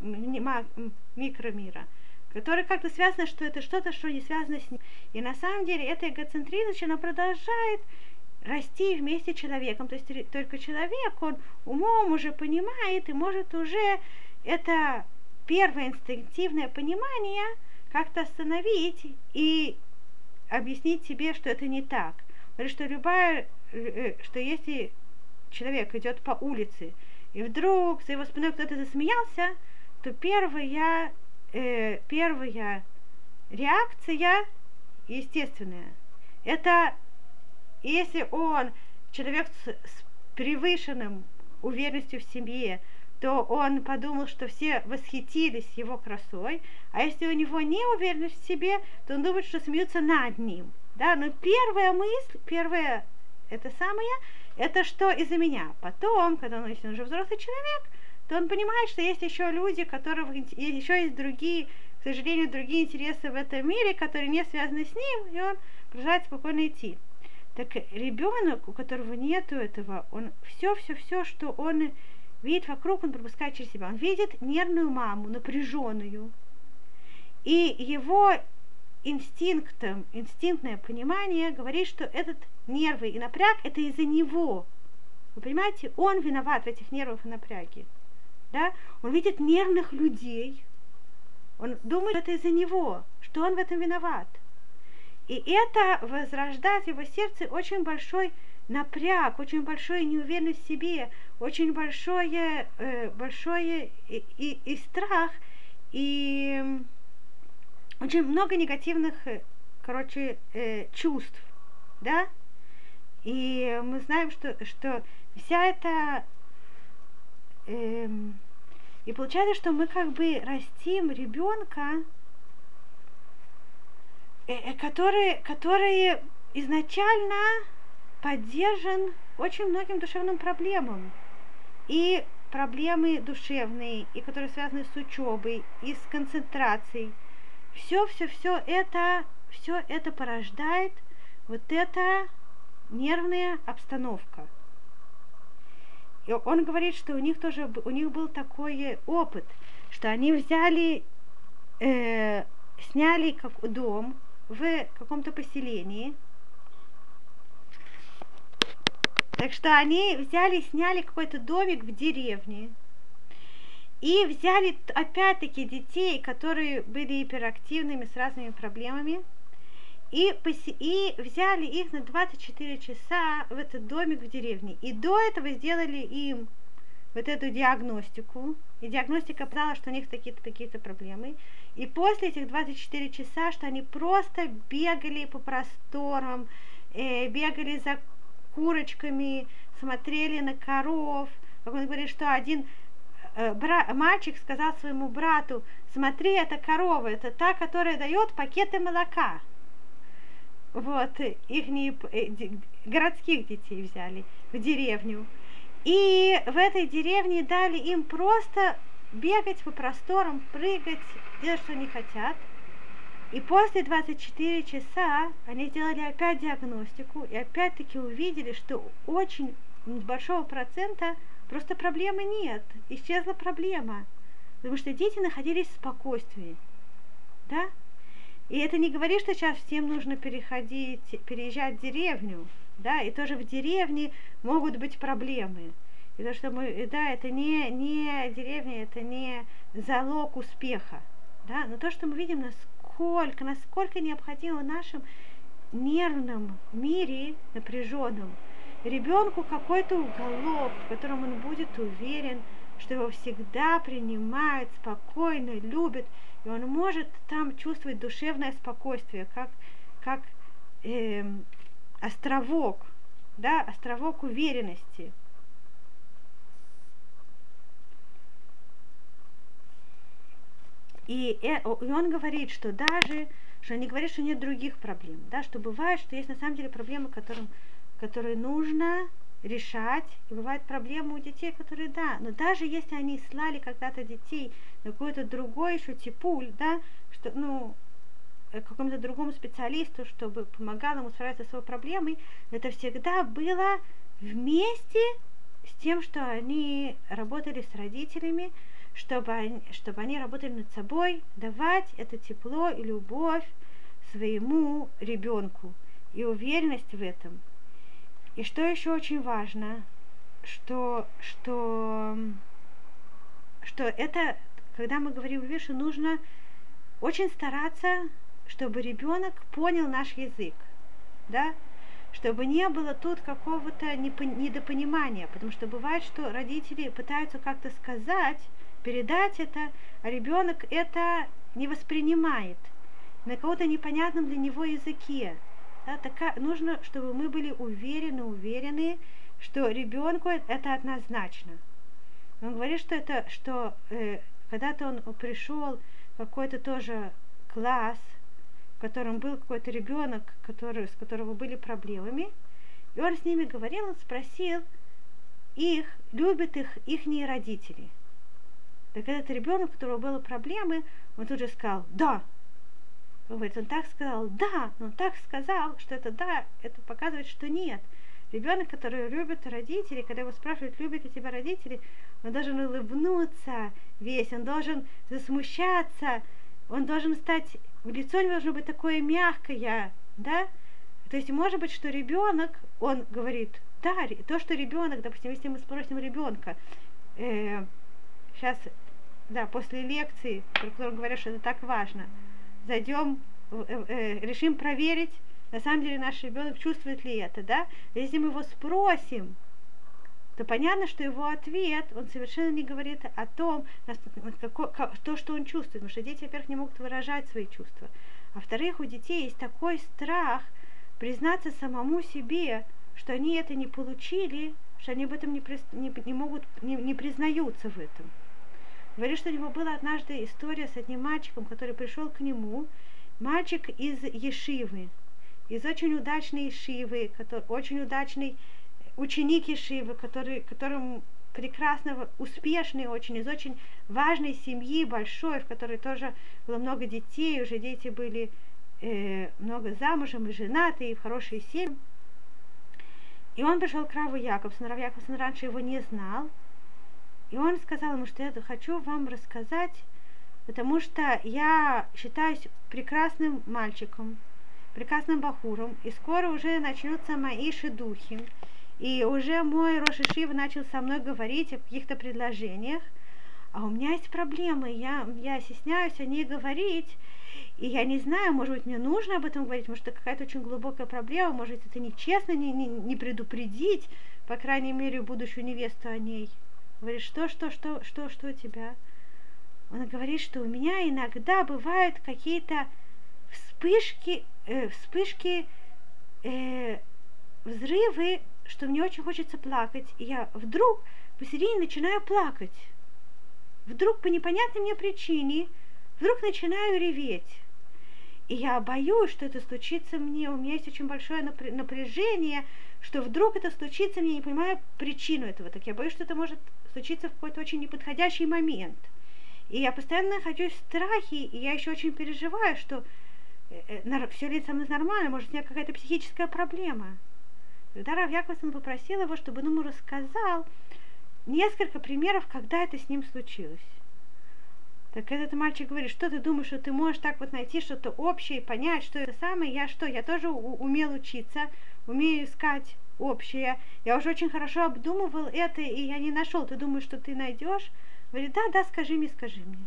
микромира, которые как-то связаны, что это что-то, что не связано с ним. И на самом деле эта эгоцентричность, она продолжает расти вместе с человеком. То есть только человек, он умом уже понимает и может уже это первое инстинктивное понимание как-то остановить и объяснить себе, что это не так. Или что любая, что если человек идет по улице, и вдруг за его спиной кто-то засмеялся, то первая, э, первая реакция естественная. Это если он человек с, с превышенным уверенностью в себе, то он подумал, что все восхитились его красой, а если у него не уверенность в себе, то он думает, что смеются над ним. Да? Но первая мысль, первая это самое, это что из-за меня. Потом, когда он, если он уже взрослый человек, то он понимает, что есть еще люди, которых еще есть другие, к сожалению, другие интересы в этом мире, которые не связаны с ним, и он продолжает спокойно идти. Так ребенок, у которого нету этого, он все-все-все, что он видит вокруг, он пропускает через себя. Он видит нервную маму, напряженную. И его инстинктом, инстинктное понимание говорит, что этот нервы и напряг, это из-за него. Вы понимаете, он виноват в этих нервах и напряге. Да? Он видит нервных людей. Он думает, что это из-за него, что он в этом виноват. И это возрождает в его сердце очень большой напряг, очень большой неуверенность в себе, очень большое, э, большое и, и, и страх, и очень много негативных, короче, э, чувств, да? И мы знаем, что, что вся эта... Э, и получается, что мы как бы растим ребенка, э, который, который изначально поддержан очень многим душевным проблемам. И проблемы душевные, и которые связаны с учебой, и с концентрацией. Все, все, все это, все это порождает вот эта нервная обстановка. И он говорит, что у них тоже, у них был такой опыт, что они взяли, э, сняли как дом в каком-то поселении. Так что они взяли, сняли какой-то домик в деревне. И взяли опять-таки детей, которые были гиперактивными с разными проблемами, и, поси- и взяли их на двадцать четыре часа в этот домик в деревне. И до этого сделали им вот эту диагностику. И диагностика показала, что у них такие-то, такие-то проблемы. И после этих двадцати четырёх часа, что они просто бегали по просторам, э, бегали за курочками, смотрели на коров. Как он говорит, что один... Бра- мальчик сказал своему брату: смотри, это корова, это та, которая дает пакеты молока. Вот, их не, городских детей взяли в деревню. И в этой деревне дали им просто бегать по просторам, прыгать, делать, что они хотят. И после двадцати четырёх часа они сделали опять диагностику и опять-таки увидели, что очень большого процента просто проблемы нет, исчезла проблема, потому что дети находились в спокойствии, да? И это не говорит, что сейчас всем нужно переходить, переезжать в деревню, да? И тоже в деревне могут быть проблемы. И то, что мы, да, это не, не деревня, это не залог успеха, да? Но то, что мы видим, насколько, насколько необходимо в нашем нервном мире напряженном ребенку какой-то уголок, в котором он будет уверен, что его всегда принимают, спокойно, любят, и он может там чувствовать душевное спокойствие, как, как э, островок, да, островок уверенности. И, э, и он говорит, что даже, что он не говорит, что нет других проблем, да, что бывает, что есть на самом деле проблемы, которым которые нужно решать, и бывают проблемы у детей, которые, да, но даже если они слали когда-то детей на какой-то другой еще типуль, да, что, ну, какому-то другому специалисту, чтобы помогал ему справиться с своей проблемой, это всегда было вместе с тем, что они работали с родителями, чтобы они, чтобы они работали над собой, давать это тепло и любовь своему ребенку, и уверенность в этом. И что еще очень важно, что, что, что это, когда мы говорим вещи, нужно очень стараться, чтобы ребенок понял наш язык, да, чтобы не было тут какого-то недопонимания, потому что бывает, что родители пытаются как-то сказать, передать это, а ребенок это не воспринимает на каком-то непонятном для него языке. Да, такая, нужно, чтобы мы были уверены, уверены, что ребенку это однозначно. Он говорит, что это, что э, когда-то он пришел в какой-то тоже класс, в котором был какой-то ребенок, который, с которого были проблемами, и он с ними говорил, он спросил их, любят их ихние родители. Так этот ребенок, у которого были проблемы, он тут же сказал «да». Он говорит, он так сказал «да», но он так сказал, что это «да», это показывает, что нет. Ребенок, который любит родителей, когда его спрашивают, любят ли тебя родители, он должен улыбнуться весь, он должен засмущаться, он должен стать, лицо у него должно быть такое мягкое, да? То есть может быть, что ребенок, он говорит, да, то, что ребенок, допустим, если мы спросим ребенка, э, сейчас, да, после лекции, про которую говорят, что это так важно, зайдем, э, э, решим проверить, на самом деле наш ребенок чувствует ли это, да? Если мы его спросим, то понятно, что его ответ, он совершенно не говорит о том, то, что он чувствует, потому что дети, во-первых, не могут выражать свои чувства, а во-вторых, у детей есть такой страх признаться самому себе, что они это не получили, что они об этом не, не, не могут, не, не признаются в этом. Говорит, что у него была однажды история с одним мальчиком, который пришел к нему, мальчик из Ешивы, из очень удачной Ешивы, который, очень удачный ученик Ешивы, который, которым прекрасно, успешный очень, из очень важной семьи, большой, в которой тоже было много детей, уже дети были э, много замужем и женаты, и в хорошей семье. И он пришел к Раву Яковсону, Рав Яковсон раньше его не знал, и он сказал ему, что я хочу вам рассказать, потому что я считаюсь прекрасным мальчиком, прекрасным бахуром, и скоро уже начнутся мои шедухи, и уже мой Рош ешива начал со мной говорить о каких-то предложениях, а у меня есть проблемы, я, я стесняюсь о ней говорить, и я не знаю, может быть, мне нужно об этом говорить, может, это какая-то очень глубокая проблема, может быть, это нечестно не, не, не предупредить, по крайней мере, будущую невесту о ней. Говорит, что, что, что, что, что у тебя? Он говорит, что у меня иногда бывают какие-то вспышки, э, вспышки, э, взрывы, что мне очень хочется плакать, и я вдруг посередине начинаю плакать. Вдруг по непонятной мне причине, вдруг начинаю реветь. И я боюсь, что это случится мне, у меня есть очень большое напряжение, что вдруг это случится мне, не понимаю причину этого. Так я боюсь, что это может случиться в какой-то очень неподходящий момент. И я постоянно нахожусь в страхе, и я еще очень переживаю, что все ли со мной нормально, может, у меня какая-то психическая проблема. Тогда Рав Яковсон попросил его, чтобы он ему рассказал несколько примеров, когда это с ним случилось. Так этот мальчик говорит, что ты думаешь, что ты можешь так вот найти что-то общее и понять, что это самое, я что, я тоже у- умел учиться, умею искать общее, я уже очень хорошо обдумывал это, и я не нашел, ты думаешь, что ты найдешь? Говорит, да, да, скажи мне, скажи мне.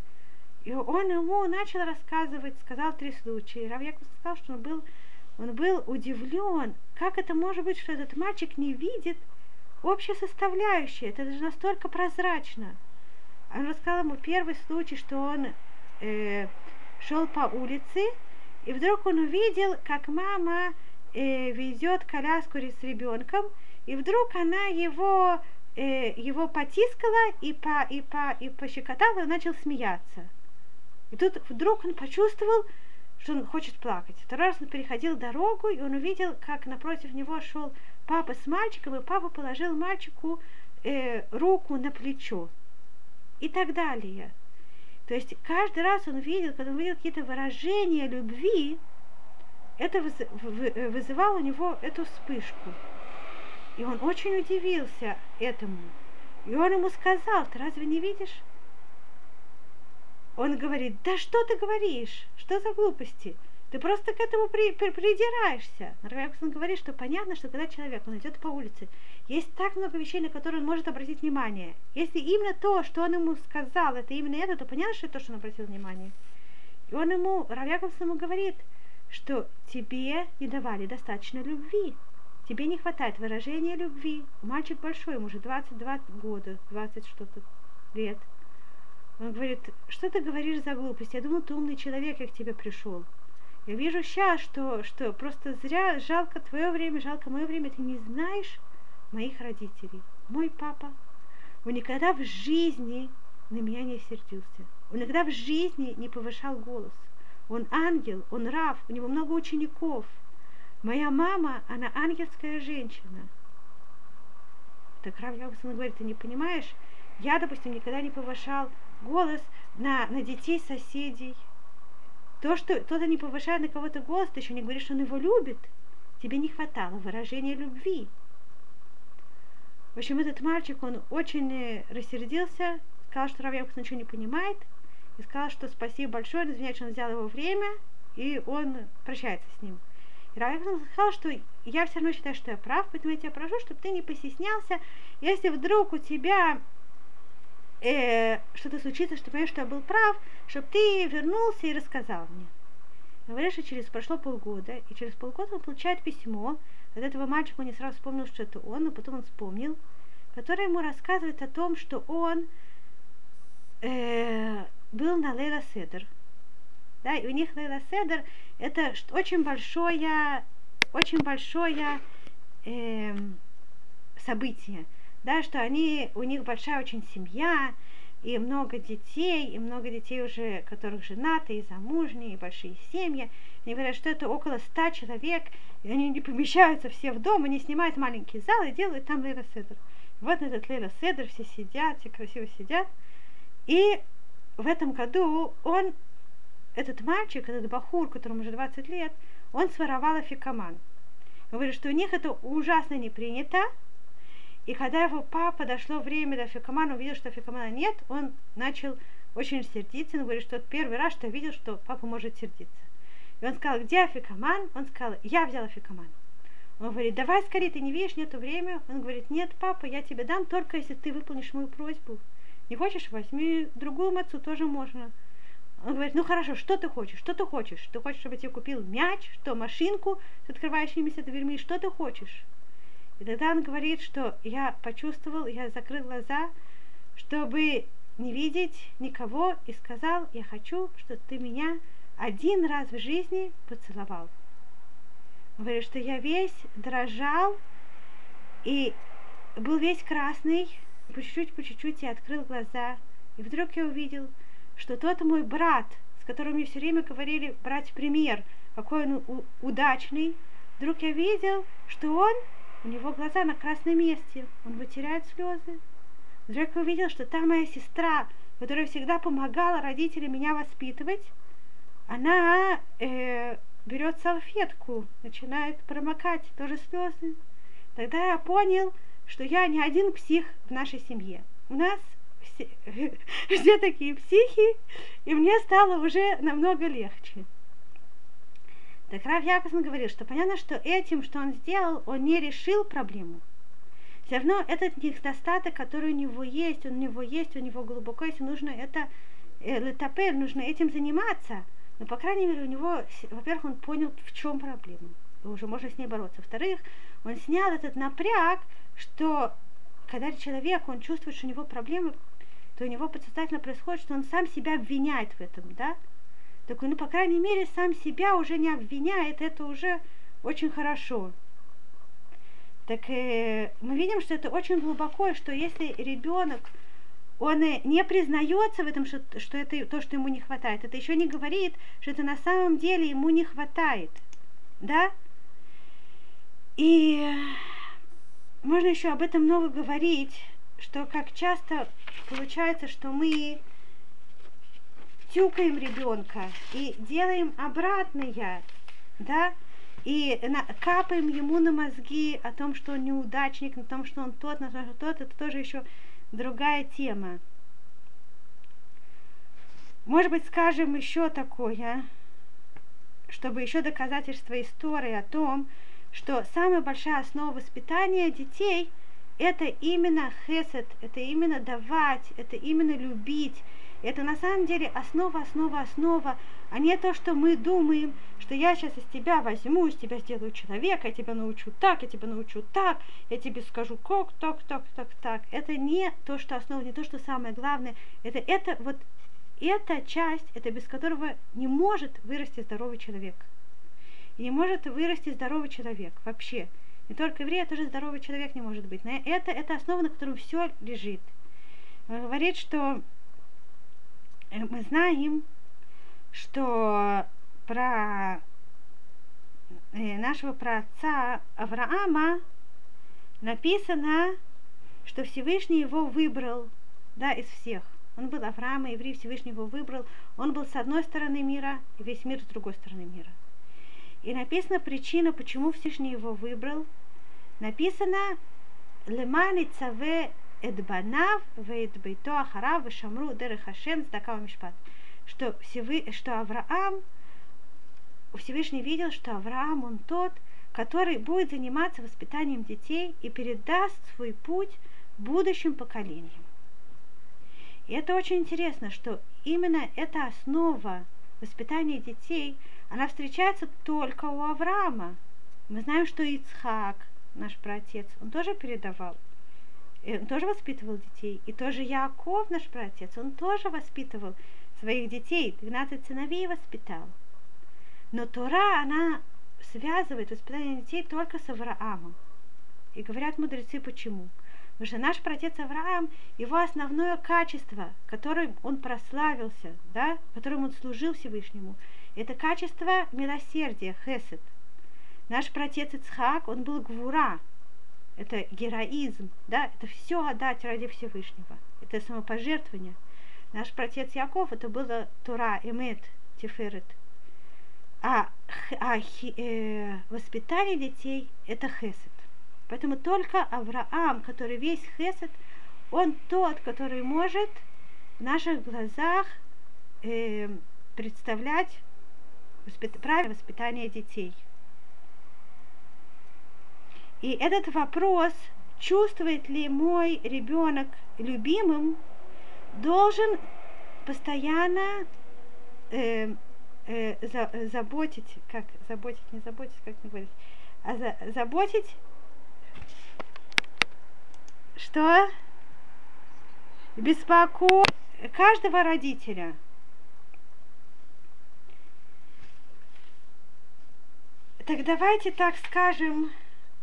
И он ему начал рассказывать, сказал три случая. Рав Яковсон сказал, что он был, он был удивлен, как это может быть, что этот мальчик не видит общей составляющей, это же настолько прозрачно. Он рассказал ему первый случай, что он э, шел по улице, и вдруг он увидел, как мама э, везет коляску с ребенком, и вдруг она его, э, его потискала и, по, и, по, и пощекотала, и начал смеяться. И тут вдруг он почувствовал, что он хочет плакать. Второй раз он переходил дорогу, и он увидел, как напротив него шел папа с мальчиком, и папа положил мальчику э, руку на плечо. И так далее. То есть каждый раз он видел, когда он видел какие-то выражения любви, это вызывало у него эту вспышку. И он очень удивился этому. И он ему сказал, ты разве не видишь? Он говорит, да что ты говоришь? Что за глупости? Ты просто к этому при, при, придираешься. Равьяксон говорит, что понятно, что когда человек, он идет по улице, есть так много вещей, на которые он может обратить внимание. Если именно то, что он ему сказал, это именно это, то понятно, что это то, что он обратил внимание. И он ему, Равьяксон ему говорит, что тебе не давали достаточно любви. Тебе не хватает выражения любви. Мальчик большой, ему уже двадцать два года, двадцать что-то лет. Он говорит, что ты говоришь за глупость? Я думал, ты умный человек, я к тебе пришел. Я вижу сейчас, что, что просто зря, жалко твое время, жалко мое время. Ты не знаешь моих родителей. Мой папа, он никогда в жизни на меня не сердился. Он никогда в жизни не повышал голос. Он ангел, он рав, у него много учеников. Моя мама, она ангельская женщина. Так Рав Якобсон говорит, ты не понимаешь? Я, допустим, никогда не повышал голос на, на детей соседей. То, что кто-то не повышает на кого-то голос, ты еще не говоришь, что он его любит. Тебе не хватало выражения любви. В общем, этот мальчик, он очень рассердился, сказал, что Рав Якобсон ничего не понимает, и сказал, что спасибо большое, он извиняется, что он взял его время, и он прощается с ним. И Рав Якобсон сказал, что я все равно считаю, что я прав, поэтому я тебя прошу, чтобы ты не постеснялся, если вдруг у тебя э, что-то случится, что ты понимаешь, что я был прав, чтобы ты вернулся и рассказал мне. Говорят, что через прошло полгода, и через полгода он получает письмо от этого мальчика, он не сразу вспомнил, что это он, но потом он вспомнил, которое ему рассказывает о том, что он э, был на Лейла Седер. Да, и у них Лейла Седер это очень большое, очень большое э, событие, да, что они, у них большая очень семья, и много детей, и много детей уже, которых женаты, и замужние, и большие семьи. Они говорят, что это около ста человек, и они не помещаются все в дом, они снимают маленький зал и делают там Лейла Седер. Вот на этот Лейла Седер все сидят, все красиво сидят. И в этом году он, этот мальчик, этот бахур, которому уже двадцать лет, он своровал афикаман. Он говорит, что у них это ужасно не принято. И когда его папа дошло время до афикамана, увидел, что афикамана нет, он начал очень сердиться. Он говорит, что это первый раз, что видел, что папа может сердиться. И он сказал, где афикаман? Он сказал, я взял афикаман. Он говорит, давай скорее, ты не видишь, нету времени. Он говорит, нет, папа, я тебе дам, только если ты выполнишь мою просьбу. Не хочешь, возьми другую мацу, тоже можно. Он говорит, ну хорошо, что ты хочешь, что ты хочешь? Ты хочешь, чтобы я тебе купил мяч, что машинку с открывающимися дверьми, что ты хочешь? И тогда он говорит, что я почувствовал, я закрыл глаза, чтобы не видеть никого, и сказал, я хочу, чтобы ты меня один раз в жизни поцеловал. Он говорит, что я весь дрожал и был весь красный, по чуть-чуть, по чуть-чуть я открыл глаза, и вдруг я увидел, что тот мой брат, с которым мне все время говорили брать пример, какой он у- удачный, вдруг я видел, что он, у него глаза на красном месте, он вытирает слезы. Вдруг я увидел, что та моя сестра, которая всегда помогала родителям меня воспитывать, она э, берет салфетку, начинает промокать тоже слезы. Тогда я понял, что я не один псих в нашей семье. У нас все, все такие психи, и мне стало уже намного легче. Так Рав Якобсон говорил, что понятно, что этим, что он сделал, он не решил проблему. Все равно этот недостаток, который у него есть, он у него есть, у него глубоко есть, нужно это э, летапель, нужно этим заниматься. Но, по крайней мере, у него, во-первых, он понял, в чем проблема. И уже можно с ней бороться. Во-вторых, он снял этот напряг, что когда человек, он чувствует, что у него проблемы, то у него подсознательно происходит, что он сам себя обвиняет в этом, да? Так, ну, по крайней мере, сам себя уже не обвиняет, это уже очень хорошо. Так э, мы видим, что это очень глубоко, что если ребенок, он не признается в этом, что, что это то, что ему не хватает, это еще не говорит, что это на самом деле ему не хватает, да? И можно еще об этом много говорить, что как часто получается, что мы тюкаем ребенка и делаем обратное, да, и на, капаем ему на мозги о том, что он неудачник, о том, что он тот, на том, что тот, это тоже еще другая тема. Может быть, скажем еще такое, чтобы еще доказательство истории о том, что самая большая основа воспитания детей – это именно хесед, это именно давать, это именно любить. Это на самом деле основа, основа, основа, а не то, что мы думаем, что я сейчас из тебя возьму, из тебя сделаю человека, я тебя научу так, я тебя научу так, я тебе скажу как, так, так, так, так. Это не то, что основа, не то, что самое главное. Это, это вот эта часть, это без которого не может вырасти здоровый человек. И не может вырасти здоровый человек вообще. Не только еврей, а тоже здоровый человек не может быть. Это, это основа, на которой все лежит. Он говорит, что мы знаем, что про нашего праотца Авраама написано, что Всевышний его выбрал, да, из всех. Он был Авраам, еврей, Всевышний его выбрал. Он был с одной стороны мира, и весь мир с другой стороны мира. И написана причина, почему Всевышний его выбрал. Написано «Лемани цаве эдбанав веэдбейто ахарав вешамру дерех Хашем цдака вамишпат», что, что Авраам, Всевышний видел, что Авраам, он тот, который будет заниматься воспитанием детей и передаст свой путь будущим поколениям. И это очень интересно, что именно эта основа воспитания детей, она встречается только у Авраама. Мы знаем, что Ицхак, наш праотец, он тоже передавал, он тоже воспитывал детей. И тоже Яаков, наш праотец, он тоже воспитывал своих детей, двенадцать сыновей воспитал. Но Тора, она связывает воспитание детей только с Авраамом. И говорят мудрецы, почему? Потому что наш праотец Авраам, его основное качество, которым он прославился, да, которым он служил Всевышнему, это качество милосердия, хесед. Наш праотец Ицхак, он был гвура, это героизм, да, это все отдать ради Всевышнего, это самопожертвование. Наш праотец Яков, это было Тора, Эмет, Тиферет. А, а э, воспитание детей – это хесед. Поэтому только Авраам, который весь хесед, он тот, который может в наших глазах э, представлять воспит... правильное воспитание детей. И этот вопрос, чувствует ли мой ребенок любимым, должен постоянно э, э, за, заботить, как заботить, не заботить, как не говорить, а за, заботить, что беспокоит каждого родителя. Так давайте так скажем,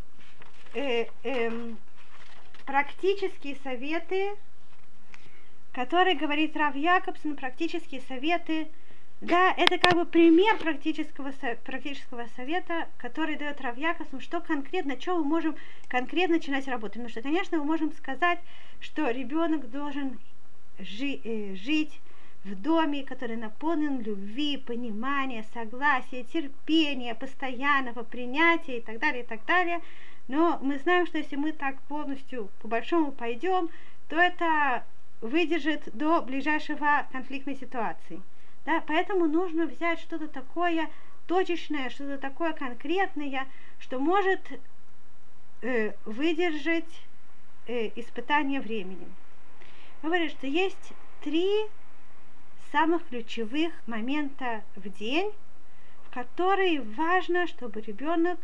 э, э, практические советы, которые говорит Рав Якобсон, практические советы. Да, это как бы пример практического, практического совета, который дает Рав Якобсон, что конкретно, что мы можем конкретно начинать работать. Потому что, конечно, мы можем сказать, что ребенок должен жи, э, жить в доме, который наполнен любви, понимания, согласия, терпения, постоянного принятия и так далее, и так далее. Но мы знаем, что если мы так полностью по-большому пойдем, то это выдержит до ближайшего конфликтной ситуации. Да, поэтому нужно взять что-то такое точечное, что-то такое конкретное, что может э, выдержать э, испытание временем. Говорит, что есть три самых ключевых момента в день, в которые важно, чтобы ребенок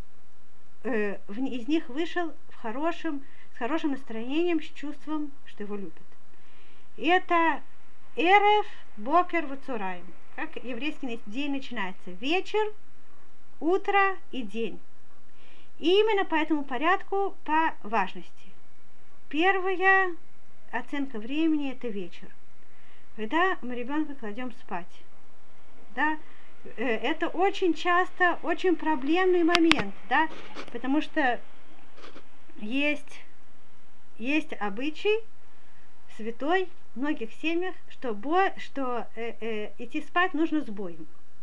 э, в, из них вышел в хорошем, с хорошим настроением, с чувством, что его любят. И это эрев, бокер, вацураим. Как еврейский день начинается? Вечер, утро и день. И именно по этому порядку, по важности. Первая оценка времени – это вечер. Когда мы ребенка кладем спать. Да? Это очень часто очень проблемный момент, да? Потому что есть, есть обычай святой в многих семьях, что, бо, что э, э, идти спать нужно с боем.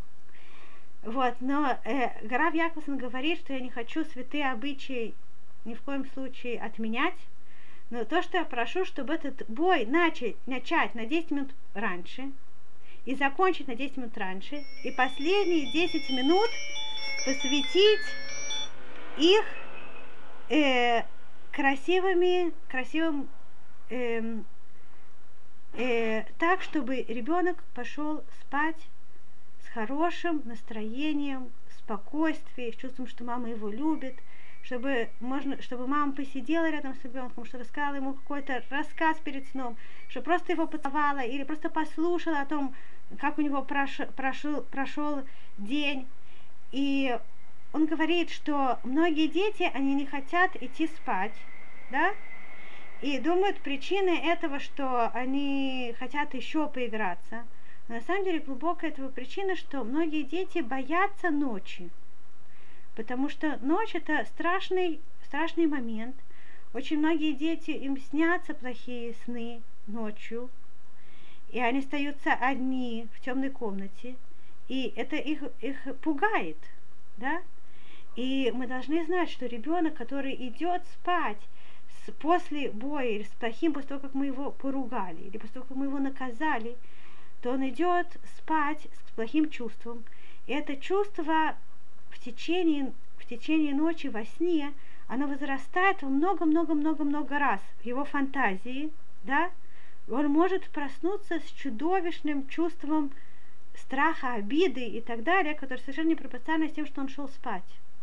Вот, но э, Рав Якобсон говорит, что я не хочу святые обычаи ни в коем случае отменять, но то, что я прошу, чтобы этот бой начать, начать на десять минут раньше, и закончить на десять минут раньше, и последние десять минут посвятить их э, красивыми, красивым, э, э, так, чтобы ребенок пошел спать с хорошим настроением, спокойствием, с чувством, что мама его любит, чтобы, можно, чтобы мама посидела рядом с ребенком, что рассказала ему какой-то рассказ перед сном, что просто его поцеловала или просто послушала о том, как у него прошел, прошел, прошел день. И он говорит, что многие дети, они не хотят идти спать, да, и думают, причиной этого, что они хотят еще поиграться. Но на самом деле глубокая этого причина, что многие дети боятся ночи. Потому что ночь это страшный, страшный момент. Очень многие дети, им снятся плохие сны ночью, и они остаются одни в темной комнате, и это их, их пугает, да? И мы должны знать, что ребенок, который идет спать с, после боя или с плохим, после того, как мы его поругали, или после того, как мы его наказали, то он идет спать с плохим чувством. И это чувство в течение, в течение ночи во сне, оно возрастает во много-много-много-много раз в его фантазии, да? Он может проснуться с чудовищным чувством страха, обиды и так далее, которое совершенно непропорционально с тем, что он шел спать.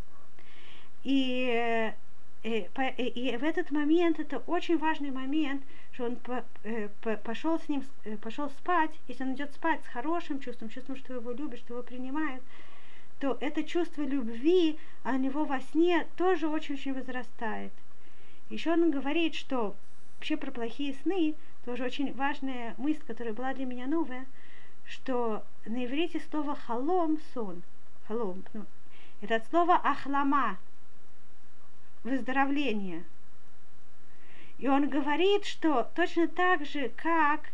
И, и, и в этот момент, это очень важный момент, что он по, по, пошел с ним, пошел спать. Если он идет спать с хорошим чувством, чувством, что его любят, что его принимают, то это чувство любви, а у него во сне тоже очень-очень возрастает. Еще он говорит, что вообще про плохие сны, тоже очень важная мысль, которая была для меня новая, что на иврите слово халом, сон, халом, ну, это от слова ахлама, выздоровление. И он говорит, что точно так же, как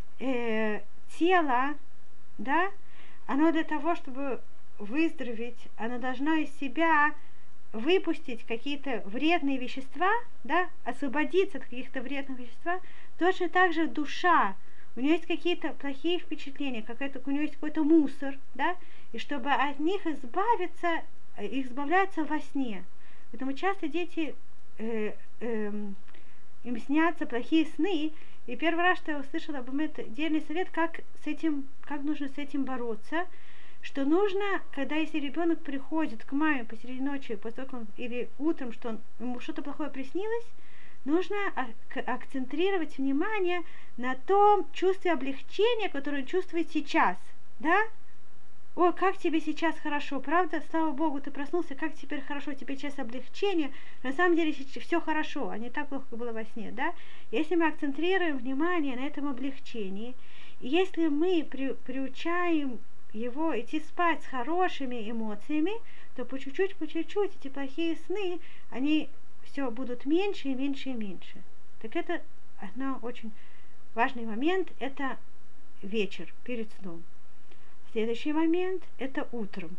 э, тело, да, оно для того, чтобы выздороветь, оно должно из себя выпустить какие-то вредные вещества, да, освободиться от каких-то вредных веществ, точно так же душа, у нее есть какие-то плохие впечатления, какая-то, у нее есть какой-то мусор, да, и чтобы от них избавиться, их избавляются во сне. Поэтому часто дети, э, э, им снятся плохие сны, и первый раз, что я услышала об этом, отдельный совет, как с этим, как нужно с этим бороться, что нужно, когда если ребенок приходит к маме посреди ночи, после того, как он, или утром, что он, ему что-то плохое приснилось, нужно акцентрировать внимание на том чувстве облегчения, которое он чувствует сейчас, да? О, как тебе сейчас хорошо, правда? Слава Богу, ты проснулся, как теперь хорошо, тебе сейчас облегчение. На самом деле все хорошо, а не так плохо, как было во сне, да? Если мы акцентрируем внимание на этом облегчении, и если мы при, приучаем его идти спать с хорошими эмоциями, то по чуть-чуть, по чуть-чуть эти плохие сны, они все будут меньше и меньше и меньше. Так это одно очень важный момент, это вечер перед сном. Следующий момент это утром.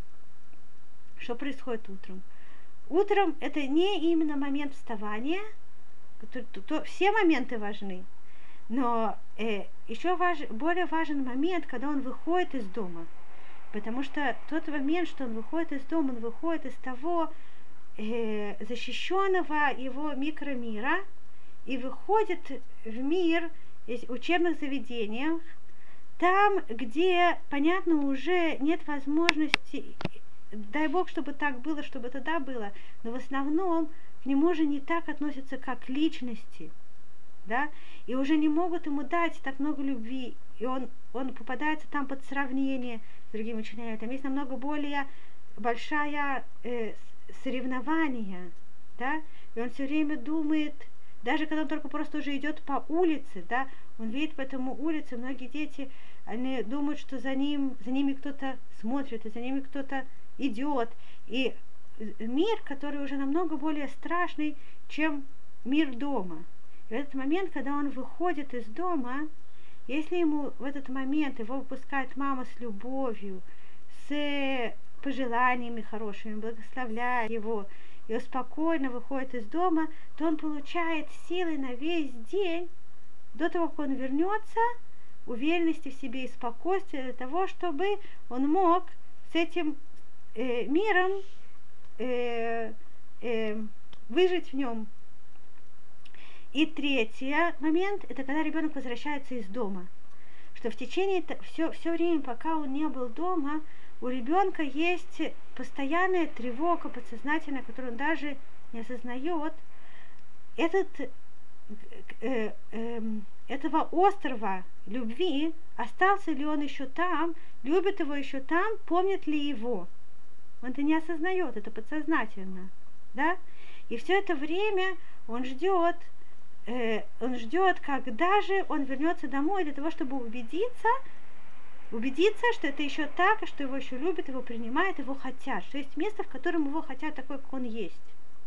Что происходит утром? Утром это не именно момент вставания, то, то, то, все моменты важны, но э, еще важ, более важен момент, когда он выходит из дома. Потому что тот момент, что он выходит из дома, он выходит из того э, защищенного его микромира и выходит в мир в учебных заведениях, там, где, понятно, уже нет возможности, дай Бог, чтобы так было, чтобы тогда было, но в основном к нему уже не так относятся, как к личности, да, и уже не могут ему дать так много любви, и он, он попадается там под сравнение с другими учениками. Там есть намного более большая э, соревнование, да, и он все время думает, даже когда он только просто уже идет по улице, да, он видит по этому улице, многие дети, они думают, что за ним, за ними кто-то смотрит, и за ними кто-то идет. И мир, который уже намного более страшный, чем мир дома. И в этот момент, когда он выходит из дома, если ему в этот момент его выпускает мама с любовью, с пожеланиями хорошими, благословляет его, и он спокойно выходит из дома, то он получает силы на весь день, до того, как он вернется, уверенности в себе и спокойствия для того, чтобы он мог с этим э, миром э, э, выжить в нем. И третий момент, это когда ребенок возвращается из дома. Что в течение все, все время, пока он не был дома, у ребенка есть постоянная тревога подсознательная, которую он даже не осознает. Этот, э, э, этого острова любви, остался ли он еще там, любит его еще там, помнит ли его. Он это не осознает, это подсознательно. Да? И все это время он ждет, э, он ждет, когда же он вернется домой, для того, чтобы убедиться, убедиться, что это еще так, и что его еще любят, его принимают, его хотят, что есть место, в котором его хотят такой, как он есть.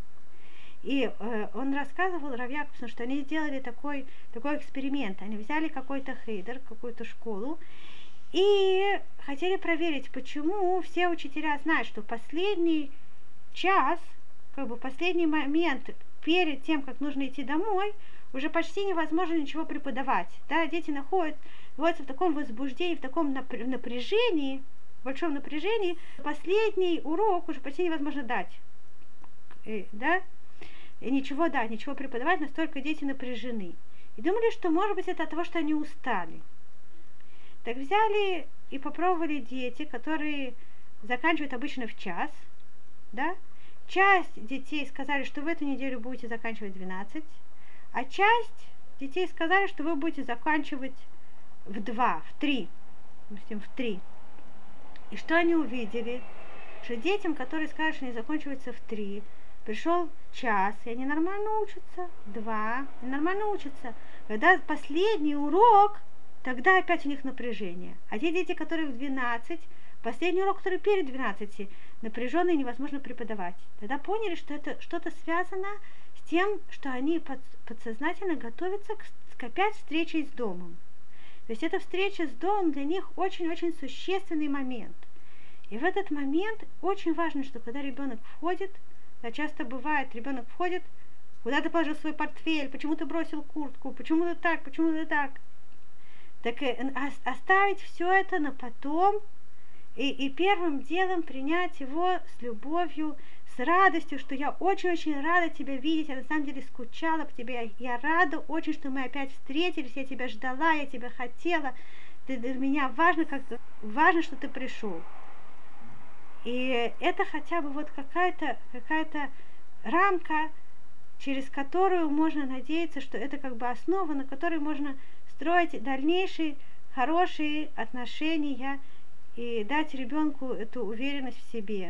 И э, он рассказывал, Рав Якобсон, что они сделали такой, такой эксперимент. Они взяли какой-то хейдер, какую-то школу, и хотели проверить, почему все учителя знают, что последний час, как бы последний момент перед тем, как нужно идти домой, уже почти невозможно ничего преподавать. Да? Дети находят, находятся в таком возбуждении, в таком напряжении, в большом напряжении, последний урок уже почти невозможно дать. И, да? И ничего, да, ничего преподавать, настолько дети напряжены. И думали, что может быть это от того, что они устали. Так взяли и попробовали дети, которые заканчивают обычно в час, да? Часть детей сказали, что в эту неделю будете заканчивать в двенадцать, а часть детей сказали, что вы будете заканчивать в два, в три, допустим, в три. И что они увидели? Что детям, которые сказали, что они заканчиваются в три, пришел час, и они нормально учатся, два, и нормально учатся. Когда последний урок, тогда опять у них напряжение. А те дети, которые в двенадцать, последний урок, который перед двенадцатью, напряженный, невозможно преподавать. Тогда поняли, что это что-то связано с тем, что они под, подсознательно готовятся к, к опять встрече с домом. То есть эта встреча с домом для них очень-очень существенный момент. И в этот момент очень важно, что когда ребенок входит, да, часто бывает, ребенок входит, куда ты положил свой портфель, почему ты бросил куртку, почему ты так, почему ты так. Так оставить все это на потом и, и первым делом принять его с любовью, с радостью, что я очень-очень рада тебя видеть, я на самом деле скучала по тебе, я рада очень, что мы опять встретились, я тебя ждала, я тебя хотела, ты, для меня важно, как, важно, что ты пришел. И это хотя бы вот какая-то, какая-то рамка, через которую можно надеяться, что это как бы основа, на которой можно строить дальнейшие хорошие отношения и дать ребенку эту уверенность в себе.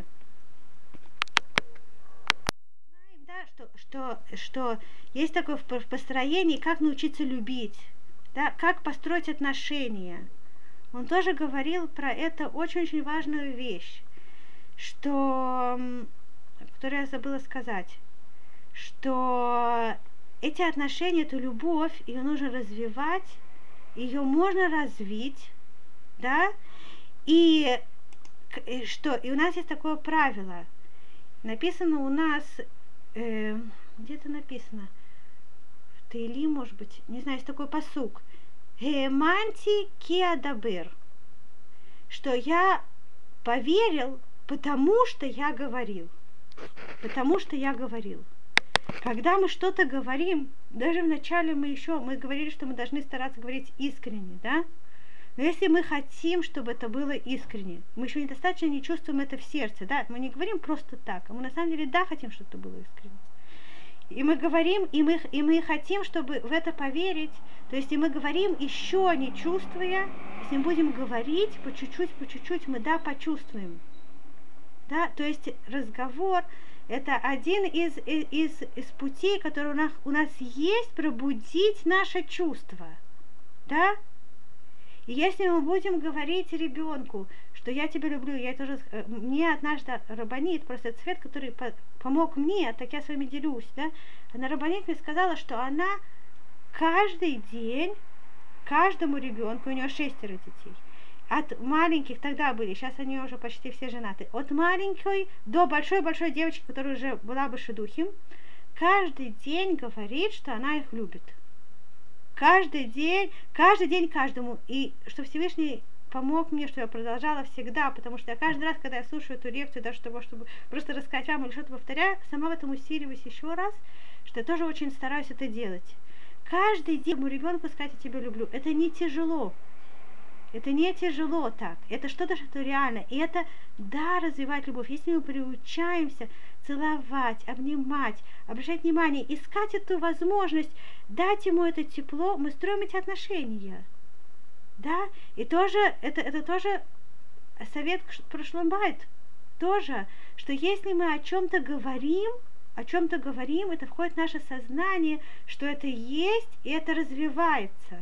Знаем, да, что, что, что есть такое в построении, как научиться любить, да, как построить отношения. Он тоже говорил про это очень-очень важную вещь, что, которую я забыла сказать, что эти отношения, эту любовь, ее нужно развивать, ее можно развить, да, и, и что, и у нас есть такое правило, написано у нас, э, где-то написано, в Теили, может быть, не знаю, есть такой пасук, «Геманти киадабер», что я поверил, потому что я говорил, потому что я говорил. Когда мы что-то говорим, даже вначале мы еще, мы говорили, что мы должны стараться говорить искренне, да? Но если мы хотим, чтобы это было искренне, мы еще недостаточно не чувствуем это в сердце, да? Мы не говорим просто так, а мы на самом деле, да, хотим, чтобы это было искренне. И мы говорим, и мы, и мы хотим, чтобы в это поверить, то есть и мы говорим, еще не чувствуя, если мы будем говорить по чуть-чуть, по чуть-чуть, мы, да, почувствуем. Да? То есть разговор – это один из, из, из путей, который у нас, у нас есть, пробудить наше чувство. Да? И если мы будем говорить ребенку, что я тебя люблю, я тоже, мне однажды рабанит, просто цвет, который по, помог мне, так я с вами делюсь, да? Она рабанит мне сказала, что она каждый день, каждому ребенку, у нее шестеро детей, от маленьких тогда были, сейчас они уже почти все женаты, от маленькой до большой-большой девочки, которая уже была башедухим, каждый день говорит, что она их любит. каждый день, каждый день каждому. И что Всевышний помог мне, что я продолжала всегда, потому что я каждый раз, когда я слушаю эту лекцию, даже чтобы, чтобы просто рассказать вам или что-то повторяю, сама в этом усиливаюсь еще раз, что я тоже очень стараюсь это делать. Каждый день моему ребенку сказать: я тебя люблю. Это не тяжело. Это не тяжело так. Это что-то, что реально. И это, да, развивать любовь. Если мы приучаемся целовать, обнимать, обращать внимание, искать эту возможность, дать ему это тепло, мы строим эти отношения. Да? И тоже, это, это тоже совет про шломбайт. Тоже, что если мы о чем-то говорим, о чем-то говорим, это входит в наше сознание, что это есть, и это развивается.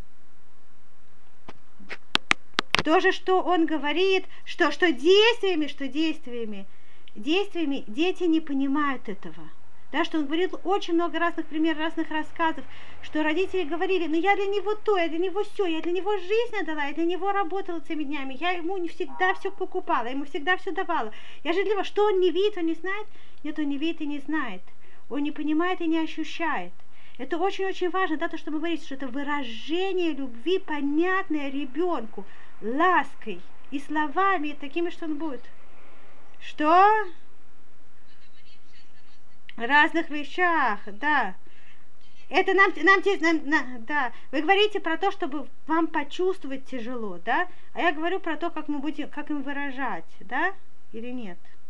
То же, что он говорит, что, что действиями, что действиями, действиями дети не понимают этого. Да, что он говорил очень много разных примеров, разных рассказов, что родители говорили: ну я для него то, я для него все, я для него жизнь отдала, я для него работала целыми днями, я ему не всегда все покупала, я ему всегда все давала. Я же для него, что он не видит, он не знает? Нет, он не видит и не знает. Он не понимает и не ощущает. Это очень-очень важно, да, то, что мы говорим, что это выражение любви, понятное ребенку, лаской и словами такими, что он будет. Что? Разных вещах, да. Это нам, нам, нам, нам, да. Вы говорите про то, чтобы вам почувствовать тяжело, да? А я говорю про то, как мы будем, как им выражать, да? Или нет?